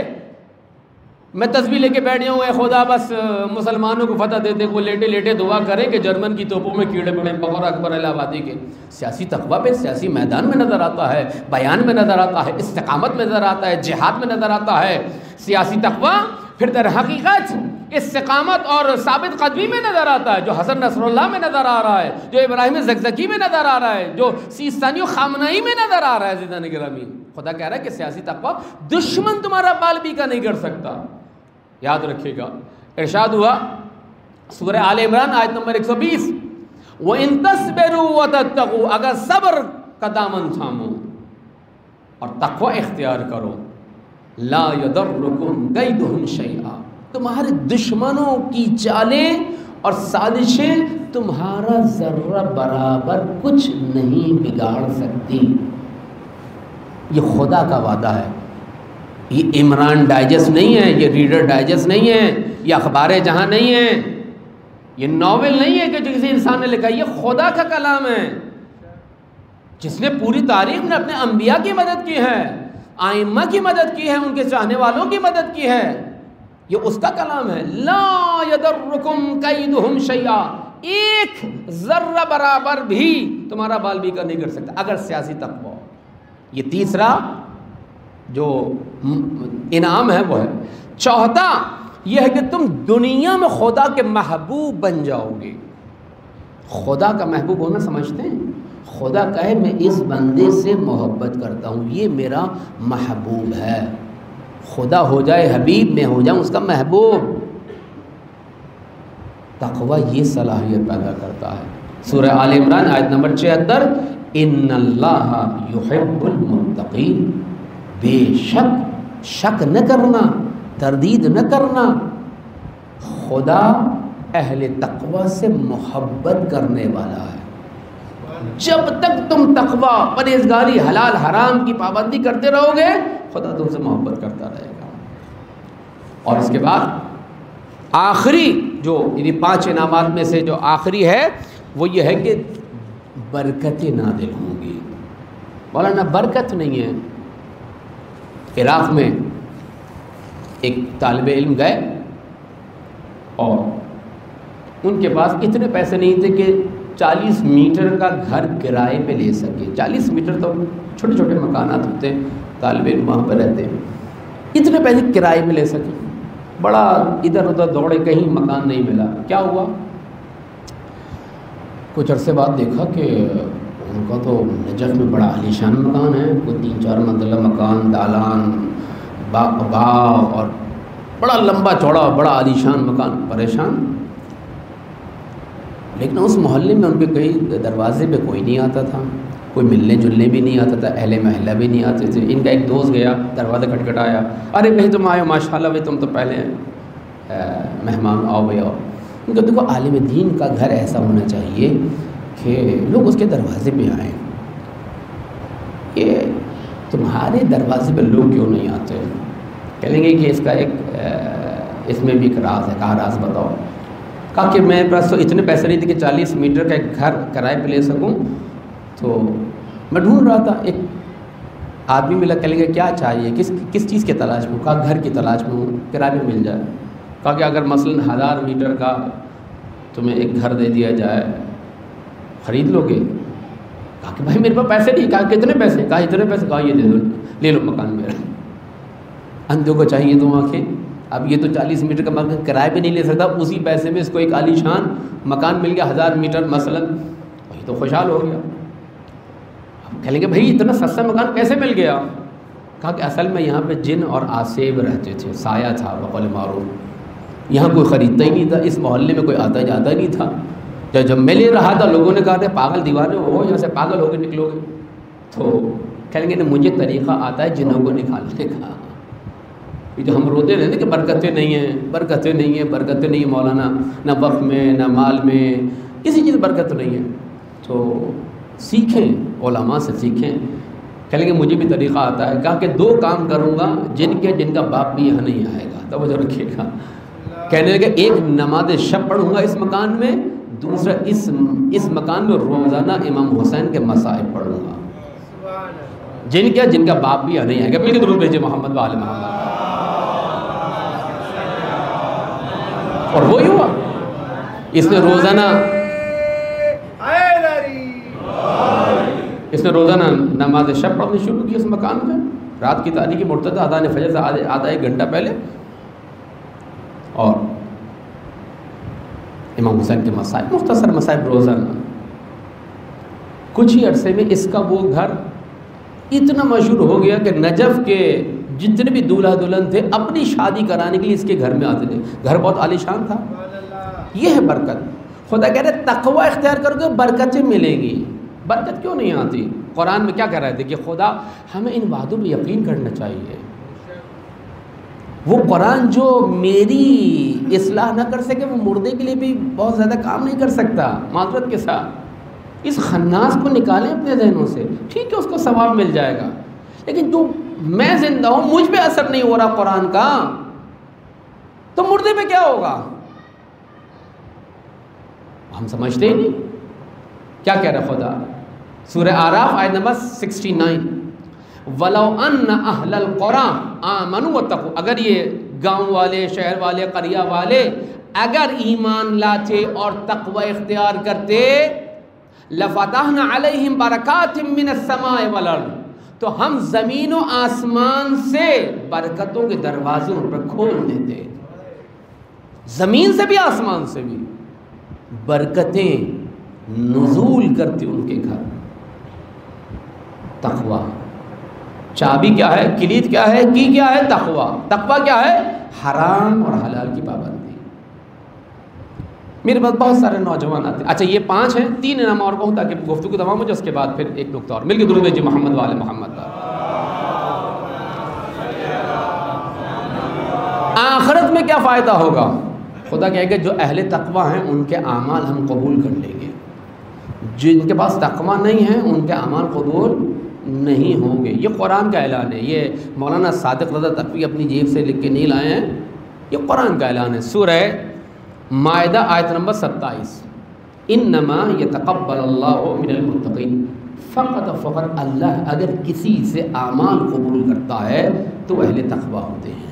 [SPEAKER 1] میں تسبیح لے کے بیٹھ جاؤں، اے خدا بس مسلمانوں کو فتح دے دے، وہ لیٹے لیٹے دعا کریں کہ جرمن کی توپوں میں کیڑے پڑے، بقر اکبر الہ آبادی کے۔ سیاسی تقوی پہ سیاسی میدان میں نظر آتا ہے، بیان میں نظر آتا ہے، استقامت میں نظر آتا ہے، جہاد میں نظر آتا ہے۔ سیاسی تقوی پھر در حقیقت استقامت اور ثابت قدمی میں نظر آتا ہے، جو حسن نصر اللہ میں نظر آ رہا ہے، جو ابراہیم زکزکی میں نظر آ رہا ہے، جو سیستانی و خامنائی میں نظر آ رہا ہے۔ عزیزان گرامی، خدا کہہ رہا ہے کہ سیاسی تقوی دشمن تمہارا بال بیکا نہیں کر سکتا۔ یاد رکھیے گا، ارشاد ہوا سورہ آل عمران آیت نمبر ایک سو بیس، وَإِن تَصْبِرُوا وَتَتَّقُوا، اگر صبر کا دامن تھامو اور تقوی اختیار کرو، لا يَضُرُّكُمْ كَيْدُهُمْ شَيْئًا، تمہارے دشمنوں کی چالیں اور سازشیں تمہارا ذرہ برابر کچھ نہیں بگاڑ سکتی۔ یہ خدا کا وعدہ ہے، یہ عمران ڈائجسٹ نہیں ہے، یہ ریڈر ڈائجسٹ نہیں ہے، یہ اخبار جہاں نہیں ہے، یہ ناول نہیں ہے کہ جو کسی انسان نے لکھا، یہ خدا کا کلام ہے جس نے پوری تاریخ میں اپنے انبیاء کی مدد کی ہے، آئمہ کی مدد کی ہے، ان کے چاہنے والوں کی مدد کی ہے، یہ اس کا کلام ہے۔ لا یضرکم کیدہم شیئا، ایک ذرہ برابر بھی تمہارا بال بیکا نہیں کر سکتا اگر سیاسی تقوی۔ یہ تیسرا جو انعام ہے وہ ہے۔ چوتھا یہ ہے کہ تم دنیا میں خدا کے محبوب بن جاؤ گے۔ خدا کا محبوب ہونا سمجھتے ہیں؟ خدا کہے میں اس بندے سے محبت کرتا ہوں، یہ میرا محبوب ہے۔ خدا ہو جائے حبیب، میں ہو جاؤں اس کا محبوب۔ تقوی یہ صلاحیت پیدا کرتا ہے۔ سورہ آل عمران آیت نمبر چھہتر، ان اللہ یحب المتقین، بے شک، شک نہ کرنا، تردید نہ کرنا، خدا اہل تقوی سے محبت کرنے والا ہے۔ جب تک تم تقوی، پرہیزگاری، حلال حرام کی پابندی کرتے رہو گے، خدا تم سے محبت کرتا رہے گا۔ اور اس کے بعد آخری جو یعنی پانچ انعامات میں سے جو آخری ہے وہ یہ ہے کہ برکتیں نازل ہوں گی۔ مولانا برکت نہیں ہے۔ عراق میں ایک طالب علم گئے اور ان کے پاس اتنے پیسے نہیں تھے کہ چالیس میٹر کا گھر کرائے پہ لے سکے۔ چالیس میٹر تو چھوٹے چھوٹے مکانات ہوتے ہیں، طالب علم وہاں پہ رہتے ہیں۔ اتنے پیسے کرائے میں لے سکیں. بڑا ادھر ادھر دوڑے, کہیں مکان نہیں ملا. کیا ہوا؟ کچھ عرصے بعد دیکھا کہ ان کا تو نجف میں بڑا عالیشان مکان ہے, کوئی تین چار منزلہ مکان, دالان, باغ اور بڑا لمبا چوڑا بڑا عالیشان مکان. پریشان. لیکن اس محلے میں ان کے کئی دروازے پہ کوئی نہیں آتا تھا, کوئی ملنے جلنے بھی نہیں آتا تھا, اہل محلہ بھی نہیں آتے تھے. ان کا ایک دوست گیا, دروازہ کھٹکھٹایا, ارے بھائی تم آئے, ماشاء اللہ بھائی تم تو پہلے مہمان, آؤ بھائی آؤ. ان کا دیکھو عالم دین کا گھر ایسا ہونا چاہیے کہ لوگ اس کے دروازے پہ آئیں. یہ تمہارے دروازے پہ لوگ کیوں نہیں آتے؟ کہیں گے کہ اس کا ایک اس میں بھی ایک راز ہے. کہا راز بتاؤ؟ کہا کہ میں پاس تو اتنے پیسے نہیں تھے کہ چالیس میٹر کا ایک گھر کرائے پہ لے سکوں, تو میں ڈھونڈ رہا تھا. ایک آدمی ملا, کہیں گے کیا چاہیے, کس کس چیز کے تلاش میں ہوں؟ کہا گھر کی تلاش میں ہوں, کرائے پہ مل جائے. کہا کہ اگر مثلاً ہزار میٹر کا تمہیں ایک گھر دے دیا جائے, خرید لو گے؟ کہا کہ بھائی میرے پاس پیسے نہیں. کہا کتنے پیسے؟ کہا اتنے پیسے. کہا یہ دے دو, لے لو مکان میرا. اندھوں کو چاہیے تو آنکھیں. اب یہ تو چالیس میٹر کا مکان کرائے پہ نہیں لے سکتا, اسی پیسے میں اس کو ایک عالیشان مکان مل گیا ہزار میٹر مثلاً, وہی تو خوشحال ہو گیا. اب کہیں گے بھائی اتنا سستا مکان کیسے مل گیا؟ کہا کہ اصل میں یہاں پہ جن اور آسیب رہتے تھے, سایہ تھا بقول معروف. یہاں کوئی خریدتا ہی نہیں تھا, اس محلے میں کوئی آتا جاتا ہی نہیں تھا. جب جب میں لے رہا تھا لوگوں نے کہا تھا پاگل دیوانے ہو, یہاں سے پاگل ہو کے نکلو گے. تو کہیں گے مجھے طریقہ آتا ہے جنوں کو نکالنے کا. یہ جو ہم روتے رہتے کہ برکتیں نہیں ہیں, برکتیں نہیں ہیں, برکتیں نہیں ہیں مولانا, نہ وقت میں نہ مال میں, کسی چیز برکت نہیں ہے. تو سیکھیں, علماء سے سیکھیں. کہیں گے مجھے بھی طریقہ آتا ہے. کہا کہ دو کام کروں گا جن کے جن کا باپ بھی یہاں نہیں آئے گا, توجہ رکھیے گا. کہنے لگے ایک نماز شب پڑھوں گا اس مکان میں, دوسرا اس اس مکان میں روزانہ امام حسین کے مصائب پڑھوں گا, جن کے جن کا باپ بھی یہاں نہیں آئے گا. بالکل درود بھیجے محمد وآل محمد. اور وہی ہوا, اس نے روزانہ اس نے روزانہ نماز شب پڑھنی شروع کی اس مکان میں, رات کی تاریکی مرتضی اذان فجر سے آدھا آدھا ایک گھنٹہ پہلے. اور امام حسین کے مصائب, مختصر مصائب روزانہ. کچھ ہی عرصے میں اس کا وہ گھر اتنا مشہور ہو گیا کہ نجف کے جتنے بھی دولہا دلہن تھے اپنی شادی کرانے کے لیے اس کے گھر میں آتے تھے. گھر بہت عالیشان تھا. یہ ہے برکت. خدا کہہ رہے تقوی اختیار کرو گے برکتیں ملیں گی. برکت کیوں نہیں آتی؟ قرآن میں کیا کہہ رہے تھے کہ خدا ہمیں ان وعدوں پہ یقین کرنا چاہیے. وہ قرآن جو میری اصلاح نہ کر سکے وہ مردے کے لیے بھی بہت زیادہ کام نہیں کر سکتا. معذرت کے ساتھ اس خناس کو نکالیں اپنے ذہنوں سے. ٹھیک ہے اس کو ثواب مل جائے گا, لیکن جو میں زندہ ہوں مجھ پہ اثر نہیں ہو رہا قرآن کا, تو مردے پہ کیا ہوگا؟ ہم سمجھتے ہی نہیں. کیا کہہ رہا خدا؟ سورہ آراف آیت نمبر سکسٹی نائن, وَلَوْ أَنَّ أَهْلَ الْقُرَىٰ آمَنُوا وَاتَّقُوا. اگر یہ گاؤں والے, شہر والے, قریہ والے اگر ایمان لاتے اور تقوی اختیار کرتے, لَفَتَحْنَا عَلَيْهِمْ بَرَكَاتٍ مِّنَ السَّمَاءِ وَالْأَرْضِ, تو ہم زمین و آسمان سے برکتوں کے دروازوں پر کھول دیتے. زمین سے بھی آسمان سے بھی برکتیں نزول کرتی ان کے گھر. تقوی چابی کیا ہے, کلید کیا ہے, کی کیا ہے؟ تقوی. تقوی کیا ہے؟ حرام اور حلال کی پابندی. میرے پاس بہت سارے نوجوان آتے ہیں. اچھا یہ پانچ ہیں, تین نام اور کہوں تاکہ گفتگو تمام ہو جائے, اس کے بعد پھر ایک نقطہ اور. مل کے درود بھیجیے محمد والے محمد. آخرت میں کیا فائدہ ہوگا؟ خدا کہے گا جو اہل تقوی ہیں ان کے اعمال ہم قبول کر لیں گے, جن کے پاس تقوی نہیں ہے ان کے اعمال قبول نہیں ہوں گے. یہ قرآن کا اعلان ہے, یہ مولانا صادق رضا تقوی اپنی جیب سے لکھ کے نہیں لائے ہیں, یہ قرآن کا اعلان ہے. سورہ مائدہ آیت نمبر ستائیس, انما یتقبل اللہ من المتقین. فقط فقط اللہ اگر کسی سے اعمال قبول کرتا ہے تو اہل تقوی ہوتے ہیں,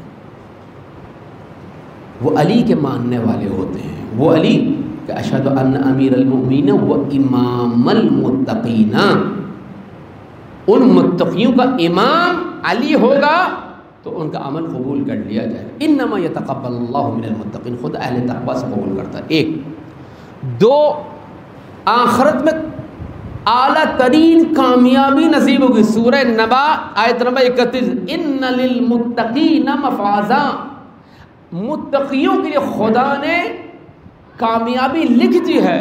[SPEAKER 1] وہ علی کے ماننے والے ہوتے ہیں. وہ علی کہ اشہد ان امیر المؤمنین و امام المتقین, ان متقیوں کا امام علی ہوگا تو ان کا عمل قبول کر لیا جائے. انما یتقبل اللہ من المتقین، خود اہل تقوی سے قبول کرتا ہے. ایک دو، آخرت میں اعلیٰ ترین کامیابی نصیب ہوگی. سورہ نبا آیت نمبر اکتیس، ان للمتقین مفازا، متقیوں کے لیے خدا نے کامیابی لکھ دی ہے،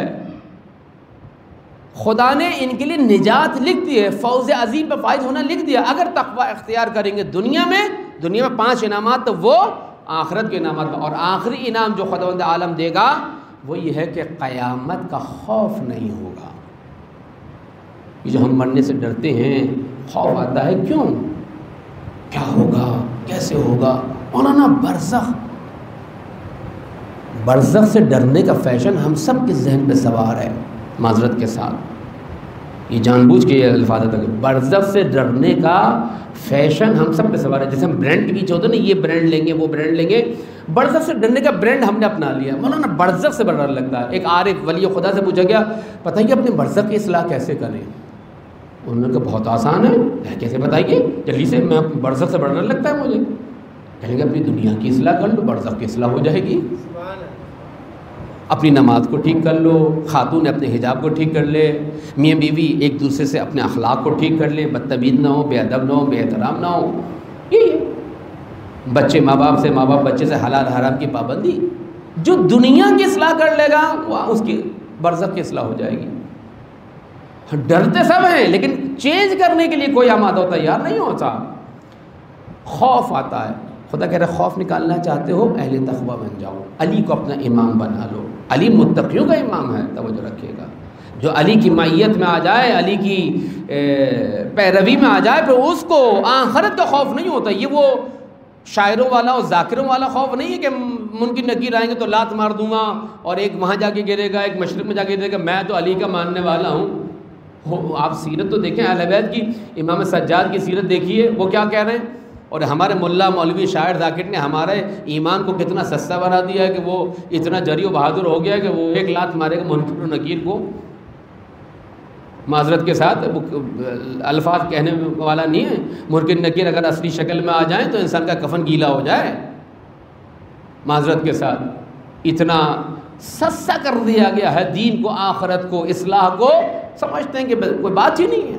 [SPEAKER 1] خدا نے ان کے لیے نجات لکھ دی ہے، فوز عظیم پہ فائز ہونا لکھ دیا. اگر تقوی اختیار کریں گے دنیا میں دنیا میں پانچ انعامات، تو وہ آخرت کے انعامات. اور آخری انعام جو خداوند عالم دے گا وہ یہ ہے کہ قیامت کا خوف نہیں ہوگا. یہ جو ہم مرنے سے ڈرتے ہیں، خوف آتا ہے، کیوں؟ کیا ہوگا، کیسے ہوگا؟ مولانا برزخ برزخ سے ڈرنے کا فیشن ہم سب کے ذہن پہ سوار ہے. معذرت کے ساتھ یہ جان بوجھ کے یہ الفاظ آتا ہے، برزخ سے ڈرنے کا فیشن ہم سب پہ سوار ہے. جیسے ہم برانڈ کے پیچھے ہوتے ہیں نا، یہ برانڈ لیں گے وہ برانڈ لیں گے، برزخ سے ڈرنے کا برانڈ ہم نے اپنا لیا. مولانا برزخ سے بڑا ڈر لگتا ہے. ایک عارف ولی خدا سے پوچھا گیا، بتائیے اپنے برزخ کی اصلاح کیسے کریں؟ انہوں نے کہا بہت آسان ہے. کیسے بتائیے؟ جلدی سے. میں برزخ سے بڑا ڈر لگتا ہے مجھے. کہیں گے اپنی دنیا کی اصلاح کر لو، برزخ کی اصلاح ہو جائے گی. اپنی نماز کو ٹھیک کر لو، خاتون اپنے حجاب کو ٹھیک کر لے، میاں بیوی ایک دوسرے سے اپنے اخلاق کو ٹھیک کر لے، بدتمیز نہ ہو، بے ادب نہ ہو، بے احترام نہ ہو. یہ بچے ماں باپ سے، ماں باپ بچے سے، حلال حرام کی پابندی. جو دنیا کی اصلاح کر لے گا وہ اس کی برزخ کی اصلاح ہو جائے گی. ڈرتے سب ہیں لیکن چینج کرنے کے لیے کوئی آمادہ و تیار نہیں ہوتا. خوف آتا ہے. خدا کہہ رہا خوف نکالنا چاہتے ہو اہل تقوی بن جاؤ، علی کو اپنا امام بنا لو. علی متقیوں کا امام ہے، توجہ رکھیے گا. جو علی کی معیت میں آ جائے، علی کی پیروی میں آ جائے، پھر اس کو آخرت کا خوف نہیں ہوتا. یہ وہ شاعروں والا اور ذاکروں والا خوف نہیں ہے کہ منکر نکیر آئیں گے تو لات مار دوں گا اور ایک وہاں جا کے گرے گا، ایک مشرق میں جا کے گرے گا، میں تو علی کا ماننے والا ہوں. آپ سیرت تو دیکھیں اہل بیت کی، امام سجاد کی سیرت دیکھیے، وہ کیا کہہ رہے ہیں. اور ہمارے ملا مولوی شاعر ذاکر نے ہمارے ایمان کو کتنا سستا بنا دیا ہے کہ وہ اتنا جری و بہادر ہو گیا کہ وہ ایک لات مارے گا منکر و نکیر کو. معذرت کے ساتھ الفاظ کہنے والا نہیں ہے. منکر نکیر اگر اصلی شکل میں آ جائیں تو انسان کا کفن گیلا ہو جائے. معذرت کے ساتھ اتنا سستا کر دیا گیا ہے دین کو، آخرت کو، اصلاح کو، سمجھتے ہیں کہ کوئی بات ہی نہیں ہے.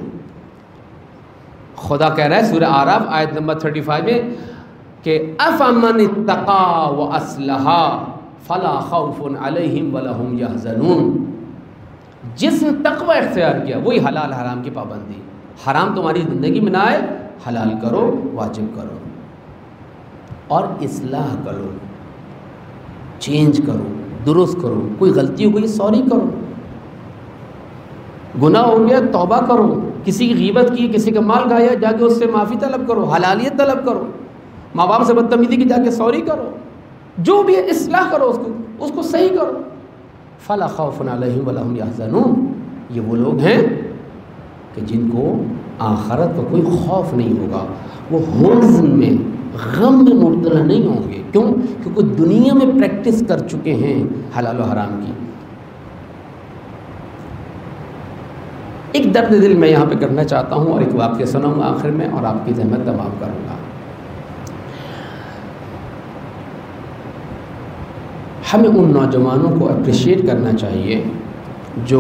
[SPEAKER 1] خدا کہہ رہا ہے سورہ اعراف آیت نمبر پینتیس میں کہ افمن اتقى واصلح فلا خوف علیہم ولا هم يحزنون. جس نے تقوی اختیار کیا وہی حلال حرام کی پابندی. حرام تمہاری زندگی میں نہ آئے، حلال کرو، واجب کرو، اور اصلاح کرو، چینج کرو، درست کرو. کوئی غلطی ہو گئی سوری کرو، گناہ ہو گیا توبہ کرو، کسی کی غیبت کی، کسی کا مال کھایا جا کے اس سے معافی طلب کرو، حلالیت طلب کرو، ماں باپ سے بدتمیزی کی جا کے سوری کرو، جو بھی ہے اصلاح کرو، اس کو اس کو صحیح کرو. فلا خوف علیہم ولا هم يحزنون. یہ وہ لوگ ہیں کہ جن کو آخرت کا کوئی خوف نہیں ہوگا، وہ حزن میں، غم میں مبتلا نہیں ہوں گے. کیوں؟ کیونکہ دنیا میں پریکٹس کر چکے ہیں حلال و حرام کی. ایک درد دل میں یہاں پہ کرنا چاہتا ہوں اور ایک واقعہ سناؤں گا آخر میں اور آپ کی زحمت تمام کروں گا. ہمیں ان نوجوانوں کو اپریشیٹ کرنا چاہیے جو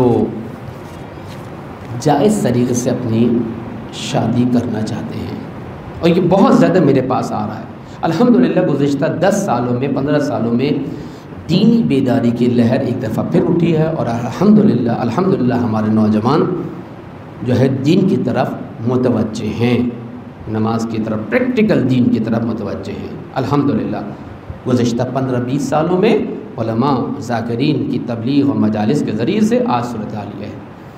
[SPEAKER 1] جائز طریقے سے اپنی شادی کرنا چاہتے ہیں، اور یہ بہت زیادہ میرے پاس آ رہا ہے. الحمدللہ گزشتہ دس سالوں میں، پندرہ سالوں میں دینی بیداری کی لہر ایک دفعہ پھر اٹھی ہے، اور الحمدللہ الحمدللہ ہمارے نوجوان جو ہے دین کی طرف متوجہ ہیں، نماز کی طرف، پریکٹیکل دین کی طرف متوجہ ہیں. الحمدللہ گزشتہ پندرہ بیس سالوں میں علماء ذاکرین کی تبلیغ و مجالس کے ذریعے سے آج صورتحال یہ ہے.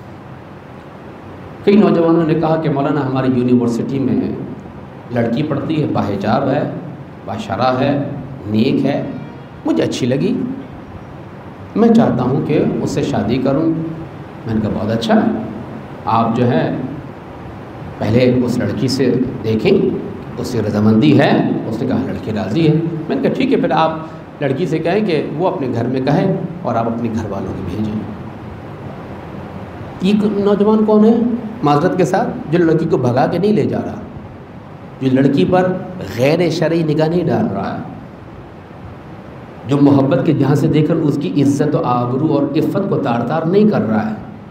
[SPEAKER 1] کئی نوجوانوں نے کہا کہ مولانا ہماری یونیورسٹی میں لڑکی پڑھتی ہے، باحجاب ہے، باشرع ہے، نیک ہے، مجھے اچھی لگی، میں چاہتا ہوں کہ اس سے شادی کروں. میں نے کہا بہت اچھا، آپ جو ہے پہلے اس لڑکی سے دیکھیں، اس سے رضامندی ہے. اس نے کہا لڑکی راضی ہے. میں نے کہا ٹھیک ہے، پھر آپ لڑکی سے کہیں کہ وہ اپنے گھر میں کہے اور آپ اپنے گھر والوں کو بھیجیں. یہ نوجوان کون ہے معذرت کے ساتھ جو لڑکی کو بھگا کے نہیں لے جا رہا، جو لڑکی پر غیر شرعی نگاہ نہیں ڈال رہا ہے، جو محبت کے جہاں سے دیکھ کر اس کی عزت و آبرو اور عفت کو تار تار نہیں کر رہا ہے۔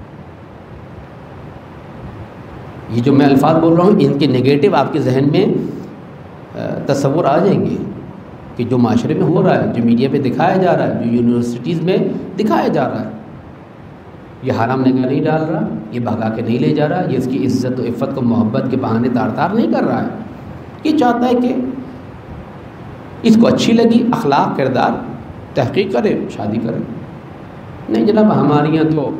[SPEAKER 1] یہ جو میں الفاظ بول رہا ہوں ان کے نگیٹو آپ کے ذہن میں تصور آ جائیں گے کہ جو معاشرے میں ہو رہا ہے، جو میڈیا پہ دکھایا جا رہا ہے، جو یونیورسٹیز میں دکھایا جا رہا ہے، یہ حرام نگاہ نہیں ڈال رہا، یہ بھگا کے نہیں لے جا رہا، یہ اس کی عزت و عفت کو محبت کے بہانے تار تار نہیں کر رہا ہے۔ یہ چاہتا ہے کہ اس کو اچھی لگی اخلاق کردار، تحقیق کرے، شادی کرے۔ نہیں جناب، ہمارے یہاں تو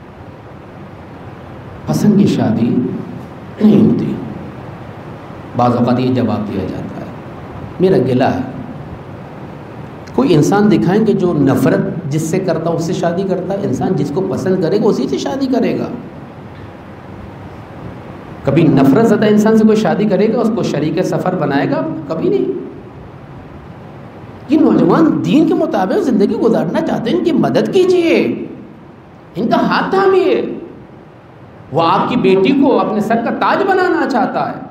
[SPEAKER 1] پسند کی شادی نہیں ہوتی۔ بعض اوقات یہ جواب دیا جاتا ہے، میرا گلہ ہے۔ کوئی انسان دکھائیں کہ جو نفرت جس سے کرتا اس سے شادی کرتا ہے؟ انسان جس کو پسند کرے گا اسی سے شادی کرے گا۔ کبھی نفرت زدہ انسان سے کوئی شادی کرے گا، اس کو شریک سفر بنائے گا؟ کبھی نہیں۔ یہ نوجوان دین کے مطابق زندگی گزارنا چاہتے ہیں، ان کی مدد کیجئے، ان کا ہاتھ تھامیے۔ وہ آپ کی بیٹی کو اپنے سر کا تاج بنانا چاہتا ہے۔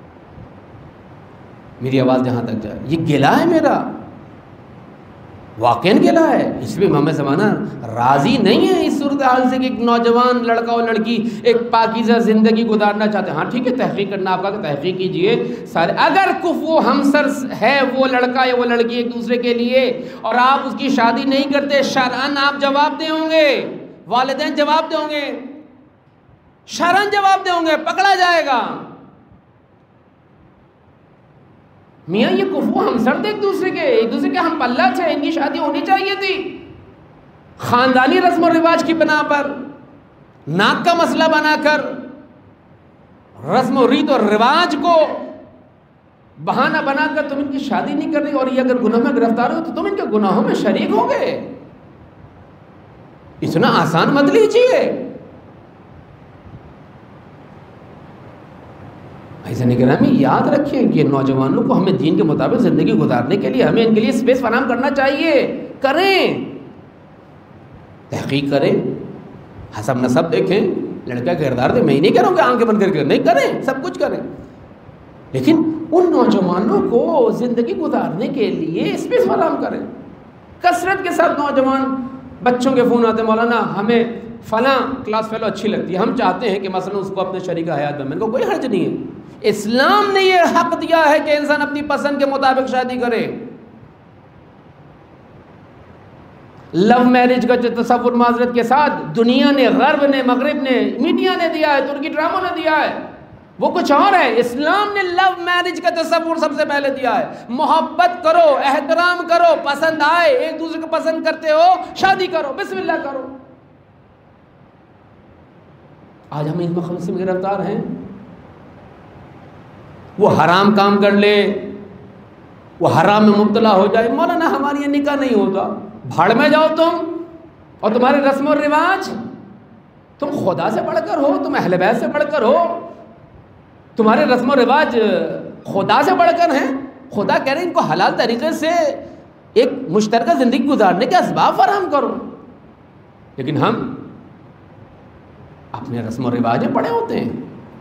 [SPEAKER 1] میری آواز جہاں تک جائے، یہ گلہ ہے میرا، واقعاً گلہ ہے۔ اس میں امام زمانہ راضی نہیں ہے اس صورتحال سے کہ ایک نوجوان لڑکا اور لڑکی ایک پاکیزہ زندگی گزارنا چاہتے ہیں۔ ہاں ٹھیک ہے، تحقیق کرنا آپ کا کہ تحقیق کیجئے سارے، اگر کفو ہمسر ہے وہ لڑکا یا وہ لڑکی ایک دوسرے کے لیے اور آپ اس کی شادی نہیں کرتے، شرعاً آپ جواب دیں ہوں گے، والدین جواب دیں ہوں گے، شرعاً جواب دیں ہوں گے، پکڑا جائے گا۔ میاں یہ کفو ہمسر تھے ایک دوسرے کے، ایک دوسرے کے ہم پلہ تھے، ان کی شادی ہونی چاہیے تھی۔ خاندانی رسم و رواج کی بنا پر، ناک کا مسئلہ بنا کر، رسم و ریت اور رواج کو بہانہ بنا کر تم ان کی شادی نہیں کر رہی، اور یہ اگر گناہ میں گرفتار ہو تو تم ان کے گناہوں میں شریک ہو گئے۔ اتنا آسان مت لیجیے۔ ایسا نگرامی یاد رکھیں کہ نوجوانوں کو ہمیں دین کے مطابق زندگی گزارنے کے لیے ہمیں ان کے لیے اسپیس فراہم کرنا چاہیے۔ کریں، تحقیق کریں، حسب نسب دیکھیں، لڑکا کردار دیں۔ میں ہی نہیں کہہ رہا ہوں کہ آنکھیں بند کر کے نہیں کریں، سب کچھ کریں، لیکن ان نوجوانوں کو زندگی گزارنے کے لیے اسپیس فراہم کریں۔ کثرت کے ساتھ نوجوان بچوں کے فون آتے، مولانا ہمیں فلاں کلاس فیلو اچھی لگتی ہے، ہم چاہتے ہیں کہ مثلا اس کو اپنے شریک حیات بنائیں۔ کو کوئی حرج نہیں ہے، اسلام نے یہ حق دیا ہے کہ انسان اپنی پسند کے مطابق شادی کرے۔ لو میرج کا جو تصور معذرت کے ساتھ دنیا نے، غرب نے، مغرب نے، میڈیا نے دیا ہے، ترکی ڈراموں نے دیا ہے، وہ کچھ اور ہے۔ اسلام نے لو میرج کا تصور سب سے پہلے دیا ہے۔ محبت کرو، احترام کرو، پسند آئے، ایک دوسرے کو پسند کرتے ہو، شادی کرو، بسم اللہ کرو۔ آج ہم ان مخلوق سے گرفتار ہیں، وہ حرام کام کر لے، وہ حرام میں مبتلا ہو جائے، مولانا ہماری یہ نکاح نہیں ہوتا۔ بھاڑ میں جاؤ تم، اور تمہارے رسم و رواج، تم خدا سے بڑھ کر ہو، تم اہل بیت سے بڑھ کر ہو، تمہارے رسم و رواج خدا سے بڑھ کر ہیں۔ خدا کہہ رہے ہیں ان کو حلال طریقے سے ایک مشترکہ زندگی گزارنے کے اسباب فراہم کرو، لیکن ہم اپنے رسم و رواج میں پڑے ہوتے ہیں۔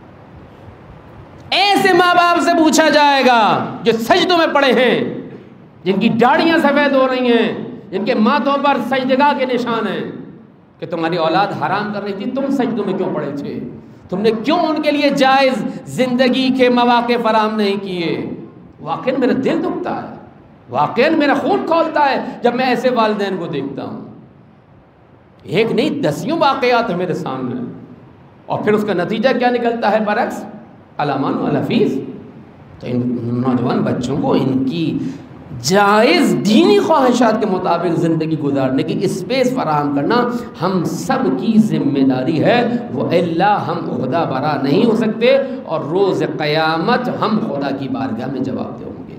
[SPEAKER 1] ایسے ماں باپ سے پوچھا جائے گا جو سجدوں میں پڑے ہیں، جن کی داڑیاں سفید ہو رہی ہیں، جن کے ماتھوں پر سجدگاہ کے نشان ہیں، کہ تمہاری اولاد حرام کر رہی تھی، تم سجدوں میں کیوں پڑے تھے؟ تم نے کیوں ان کے لیے جائز زندگی کے مواقع فراہم نہیں کیے؟ واقعاً میرا دل دکھتا ہے، واقعاً میرا خون کھولتا ہے جب میں ایسے والدین کو دیکھتا ہوں۔ ایک نہیں دسیوں واقعات ہیں میرے سامنے، اور پھر اس کا نتیجہ کیا نکلتا ہے؟ برعکس علامان و الفیظ۔ تو ان نوجوان بچوں کو ان کی جائز دینی خواہشات کے مطابق زندگی گزارنے کی اسپیس فراہم کرنا ہم سب کی ذمہ داری ہے، وہ اللہ ہم عہدہ برا نہیں ہو سکتے، اور روز قیامت ہم خدا کی بارگاہ میں جواب دے ہوں گے۔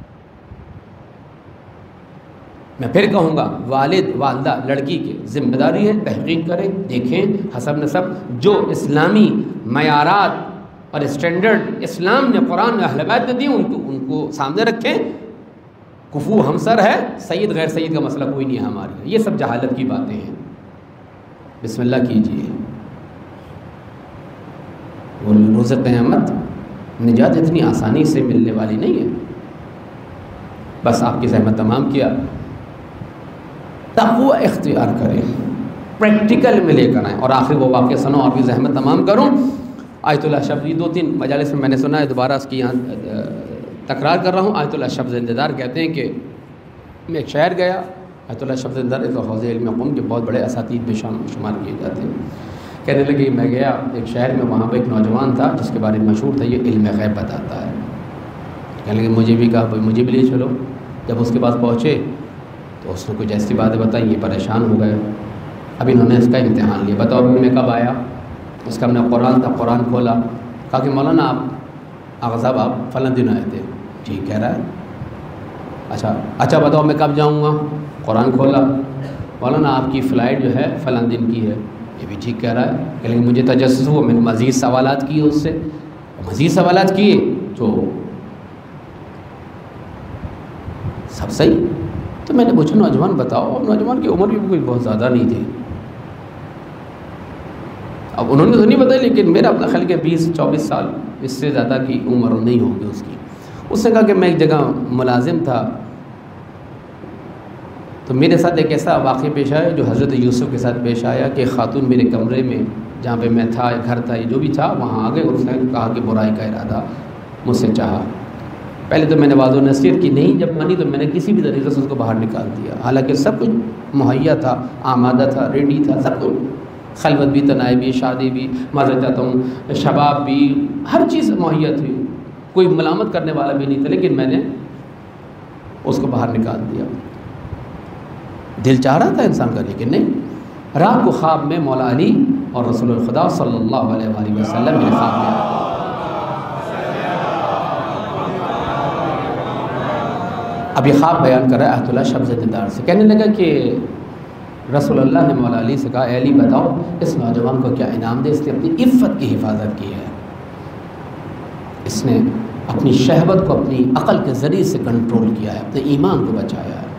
[SPEAKER 1] میں پھر کہوں گا، والد والدہ لڑکی کی ذمہ داری ہے، تحقیق کریں، دیکھیں حسب نسب، جو اسلامی معیارات اور اسٹینڈرڈ اسلام نے، قرآن نے، اہل بیت نے دی، ان کو ان کو سامنے رکھیں۔ کفو ہمسر ہے، سید غیر سید کا مسئلہ کوئی نہیں ہے ہمارے، یہ سب جہالت کی باتیں ہیں۔ بسم اللہ کیجئے، وہ روز قیامت نجات اتنی آسانی سے ملنے والی نہیں ہے. بس آپ کی زحمت تمام کیا، تقوی اختیار کریں، پریکٹیکل میں لے کر آئیں. اور آخر وہ واقعہ سنو، آپ کی زحمت تمام کروں. آیت اللہ شب، دو تین مجالس میں میں نے سنا ہے، دوبارہ اس کی یہاں تکرار کر رہا ہوں. آیت اللہ شب زندہ کہتے ہیں کہ میں ایک شہر گیا. آیت اللہ شب زندہ تو حوض علم قوم کے بہت بڑے اساتید میں شمار کیے جاتے ہیں. کہنے لگے میں گیا ایک شہر میں، وہاں پہ ایک نوجوان تھا جس کے بارے میں مشہور تھا یہ علم غیب بتاتا ہے. کہنے لگے مجھے بھی کہا بھائی مجھے بھی لے چلو. جب اس کے پاس پہنچے تو اس نے کچھ ایسی باتیں بتائیں، یہ پریشان ہو گئے. اب انہوں نے اس کا امتحان لیا، بتاؤ میں کب آیا؟ اس کا ہم نے قرآن تھا، قرآن کھولا. کہا کہ مولانا آپ آغا صاحب آپ فلاں دن آئے تھے. ٹھیک کہہ رہا ہے. اچھا اچھا بتاؤ میں کب جاؤں گا؟ قرآن کھولا. مولانا آپ کی فلائٹ جو ہے فلاں دن کی ہے. یہ بھی ٹھیک کہہ رہا ہے. کہ لیکن مجھے تجسس ہوا، میں نے مزید سوالات کیے اس سے، مزید سوالات کیے تو سب صحیح. تو میں نے پوچھا نوجوان بتاؤ. نوجوان کی عمر بھی کوئی بہت زیادہ نہیں تھی. اب انہوں نے تو نہیں بتایا، لیکن میرا اپنا خیال کہ بیس چوبیس سال اس سے زیادہ کی عمر نہیں ہوگی اس کی. اس نے کہا کہ میں ایک جگہ ملازم تھا تو میرے ساتھ ایک ایسا واقعہ پیش آیا جو حضرت یوسف کے ساتھ پیش آیا کہ خاتون میرے کمرے میں جہاں پہ میں تھا، گھر تھا، یہ جو بھی تھا، وہاں آ گئے اور اس نے کہا کہ برائی کا ارادہ مجھ سے چاہا. پہلے تو میں نے واضح نصیحت کی نہیں، جب مانی تو میں نے کسی بھی طریقے سے اس کو باہر نکال دیا. حالانکہ سب کچھ مہیا تھا، آمادہ تھا، ریڈی تھا، سب کچھ، خلوت بھی، تنہائی بھی، شادی بھی، معذرت چاہتا ہوں شباب بھی، ہر چیز مہیا تھی، کوئی ملامت کرنے والا بھی نہیں تھا. لیکن میں نے اس کو باہر نکال دیا. دل چاہ رہا تھا انسان کا، لیکن نہیں. رات کو خواب میں مولا علی اور رسول الخدا صلی اللہ علیہ وآلہ وسلم میرے خواب میں آئے. اب یہ خواب بیان کر رہا ہے آیت اللہ شب زندہ سے. کہنے لگا کہ رسول اللہ نے مولا علی سے کہا اے علی بتاؤ اس نوجوان کو کیا انعام دے، اس نے اپنی عفت کی حفاظت کی ہے، اس نے اپنی شہوت کو اپنی عقل کے ذریعے سے کنٹرول کیا ہے، اپنے ایمان کو بچایا ہے،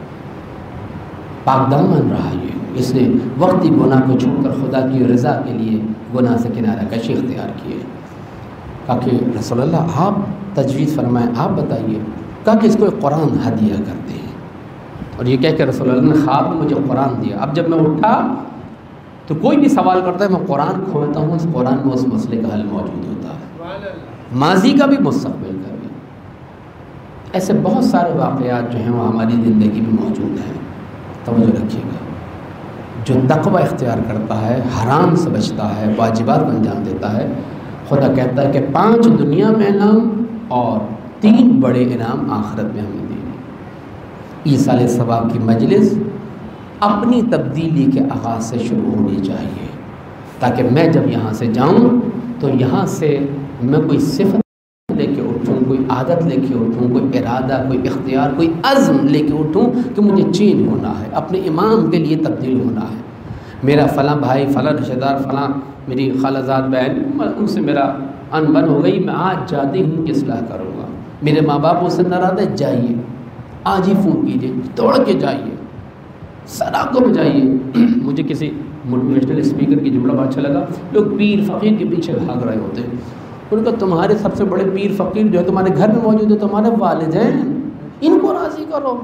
[SPEAKER 1] پاک دامن رہا. یہ اس نے وقتی گناہ کو چھوڑ کر خدا کی رضا کے لیے گناہ سے کنارہ کشی اختیار کی ہے. کہا کہ رسول اللہ آپ تجویز فرمائیں، آپ بتائیے. کہا کہ اس کو ایک قرآن ہدیہ کرتے ہیں. اور یہ کہہ کہ رسول اللہ نے خواب میں مجھے قرآن دیا. اب جب میں اٹھا تو کوئی بھی سوال کرتا ہے میں قرآن کھولتا ہوں، اس قرآن میں اس مسئلے کا حل موجود ہوتا ہے، ماضی کا بھی مستقبل کا بھی. ایسے بہت سارے واقعات جو ہیں وہ ہماری زندگی میں موجود ہیں. توجہ رکھیے گا. جو تقوی اختیار کرتا ہے، حرام سے بچتا ہے، واجبات کو انجام دیتا ہے، خدا کہتا ہے کہ پانچ دنیا میں انعام اور تین بڑے انعام آخرت میں ہمیں دیں. ایصال ثواب کی مجلس اپنی تبدیلی کے آغاز سے شروع ہونی چاہیے، تاکہ میں جب یہاں سے جاؤں تو یہاں سے میں کوئی صفت لے کے اٹھوں، کوئی عادت لے کے اٹھوں، کوئی ارادہ، کوئی اختیار، کوئی عزم لے کے اٹھوں کہ مجھے چینج ہونا ہے، اپنے امام کے لیے تبدیل ہونا ہے. میرا فلاں بھائی، فلاں رشتہ دار، فلاں میری خالہ زاد بہن، ان سے میرا ان بن ہو گئی، میں آج جاتی ہوں کہ اصلاح کروں گا. میرے ماں باپ مجھ سے ناراض ہے، جائیے آج ہی فون کیجیے، دوڑ کے جائیے، سراغوں میں جائیے. مجھے کسی موٹیویشنل اسپیکر کی جملہ بہت اچھا لگا. لوگ پیر فقیر کے پیچھے بھاگ رہے ہوتے ہیں. ان کا تمہارے سب سے بڑے پیر فقیر جو ہے تمہارے گھر میں موجود ہے، تمہارے والدین، ان کو راضی کرو،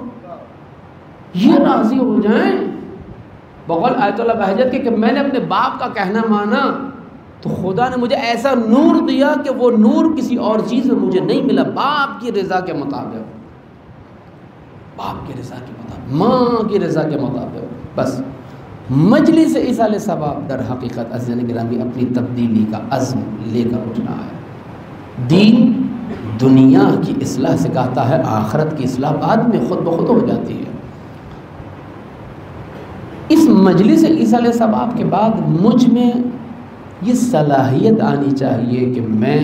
[SPEAKER 1] یہ راضی ہو جائیں. بقول آیت اللہ بہجت کے کہ میں نے اپنے باپ کا کہنا مانا تو خدا نے مجھے ایسا نور دیا کہ وہ نور کسی اور چیز میں مجھے نہیں ملا. باپ کی رضا کے مطابق، باپ کی رضا کے مطابق، ماں کی رضا کے مطابق. بس مجلس ایصال ثواب در حقیقت عزیزان گرامی اپنی تبدیلی کا عزم لے کر اٹھنا ہے. دین دنیا کی اصلاح سکھاتا ہے، آخرت کی اصلاح بعد میں خود بخود ہو جاتی ہے. اس مجلس ایصال ثواب کے بعد مجھ میں یہ صلاحیت آنی چاہیے کہ میں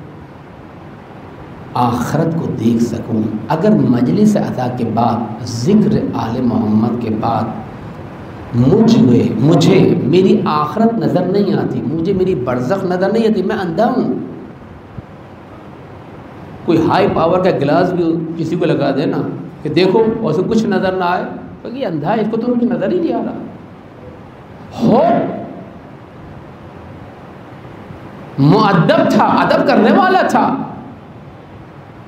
[SPEAKER 1] آخرت کو دیکھ سکوں. اگر مجلس عطا کے بعد، ذکر آل محمد کے بعد مجھے مجھے میری آخرت نظر نہیں آتی، مجھے میری برزخ نظر نہیں آتی، میں اندھا ہوں. کوئی ہائی پاور کا گلاس بھی کسی کو لگا دے نا کہ دیکھو اور اسے کچھ نظر نہ آئے، تو یہ اندھا ہے، اس کو تو کچھ نظر ہی نہیں آ رہا. ہو مؤدب تھا، ادب کرنے والا تھا،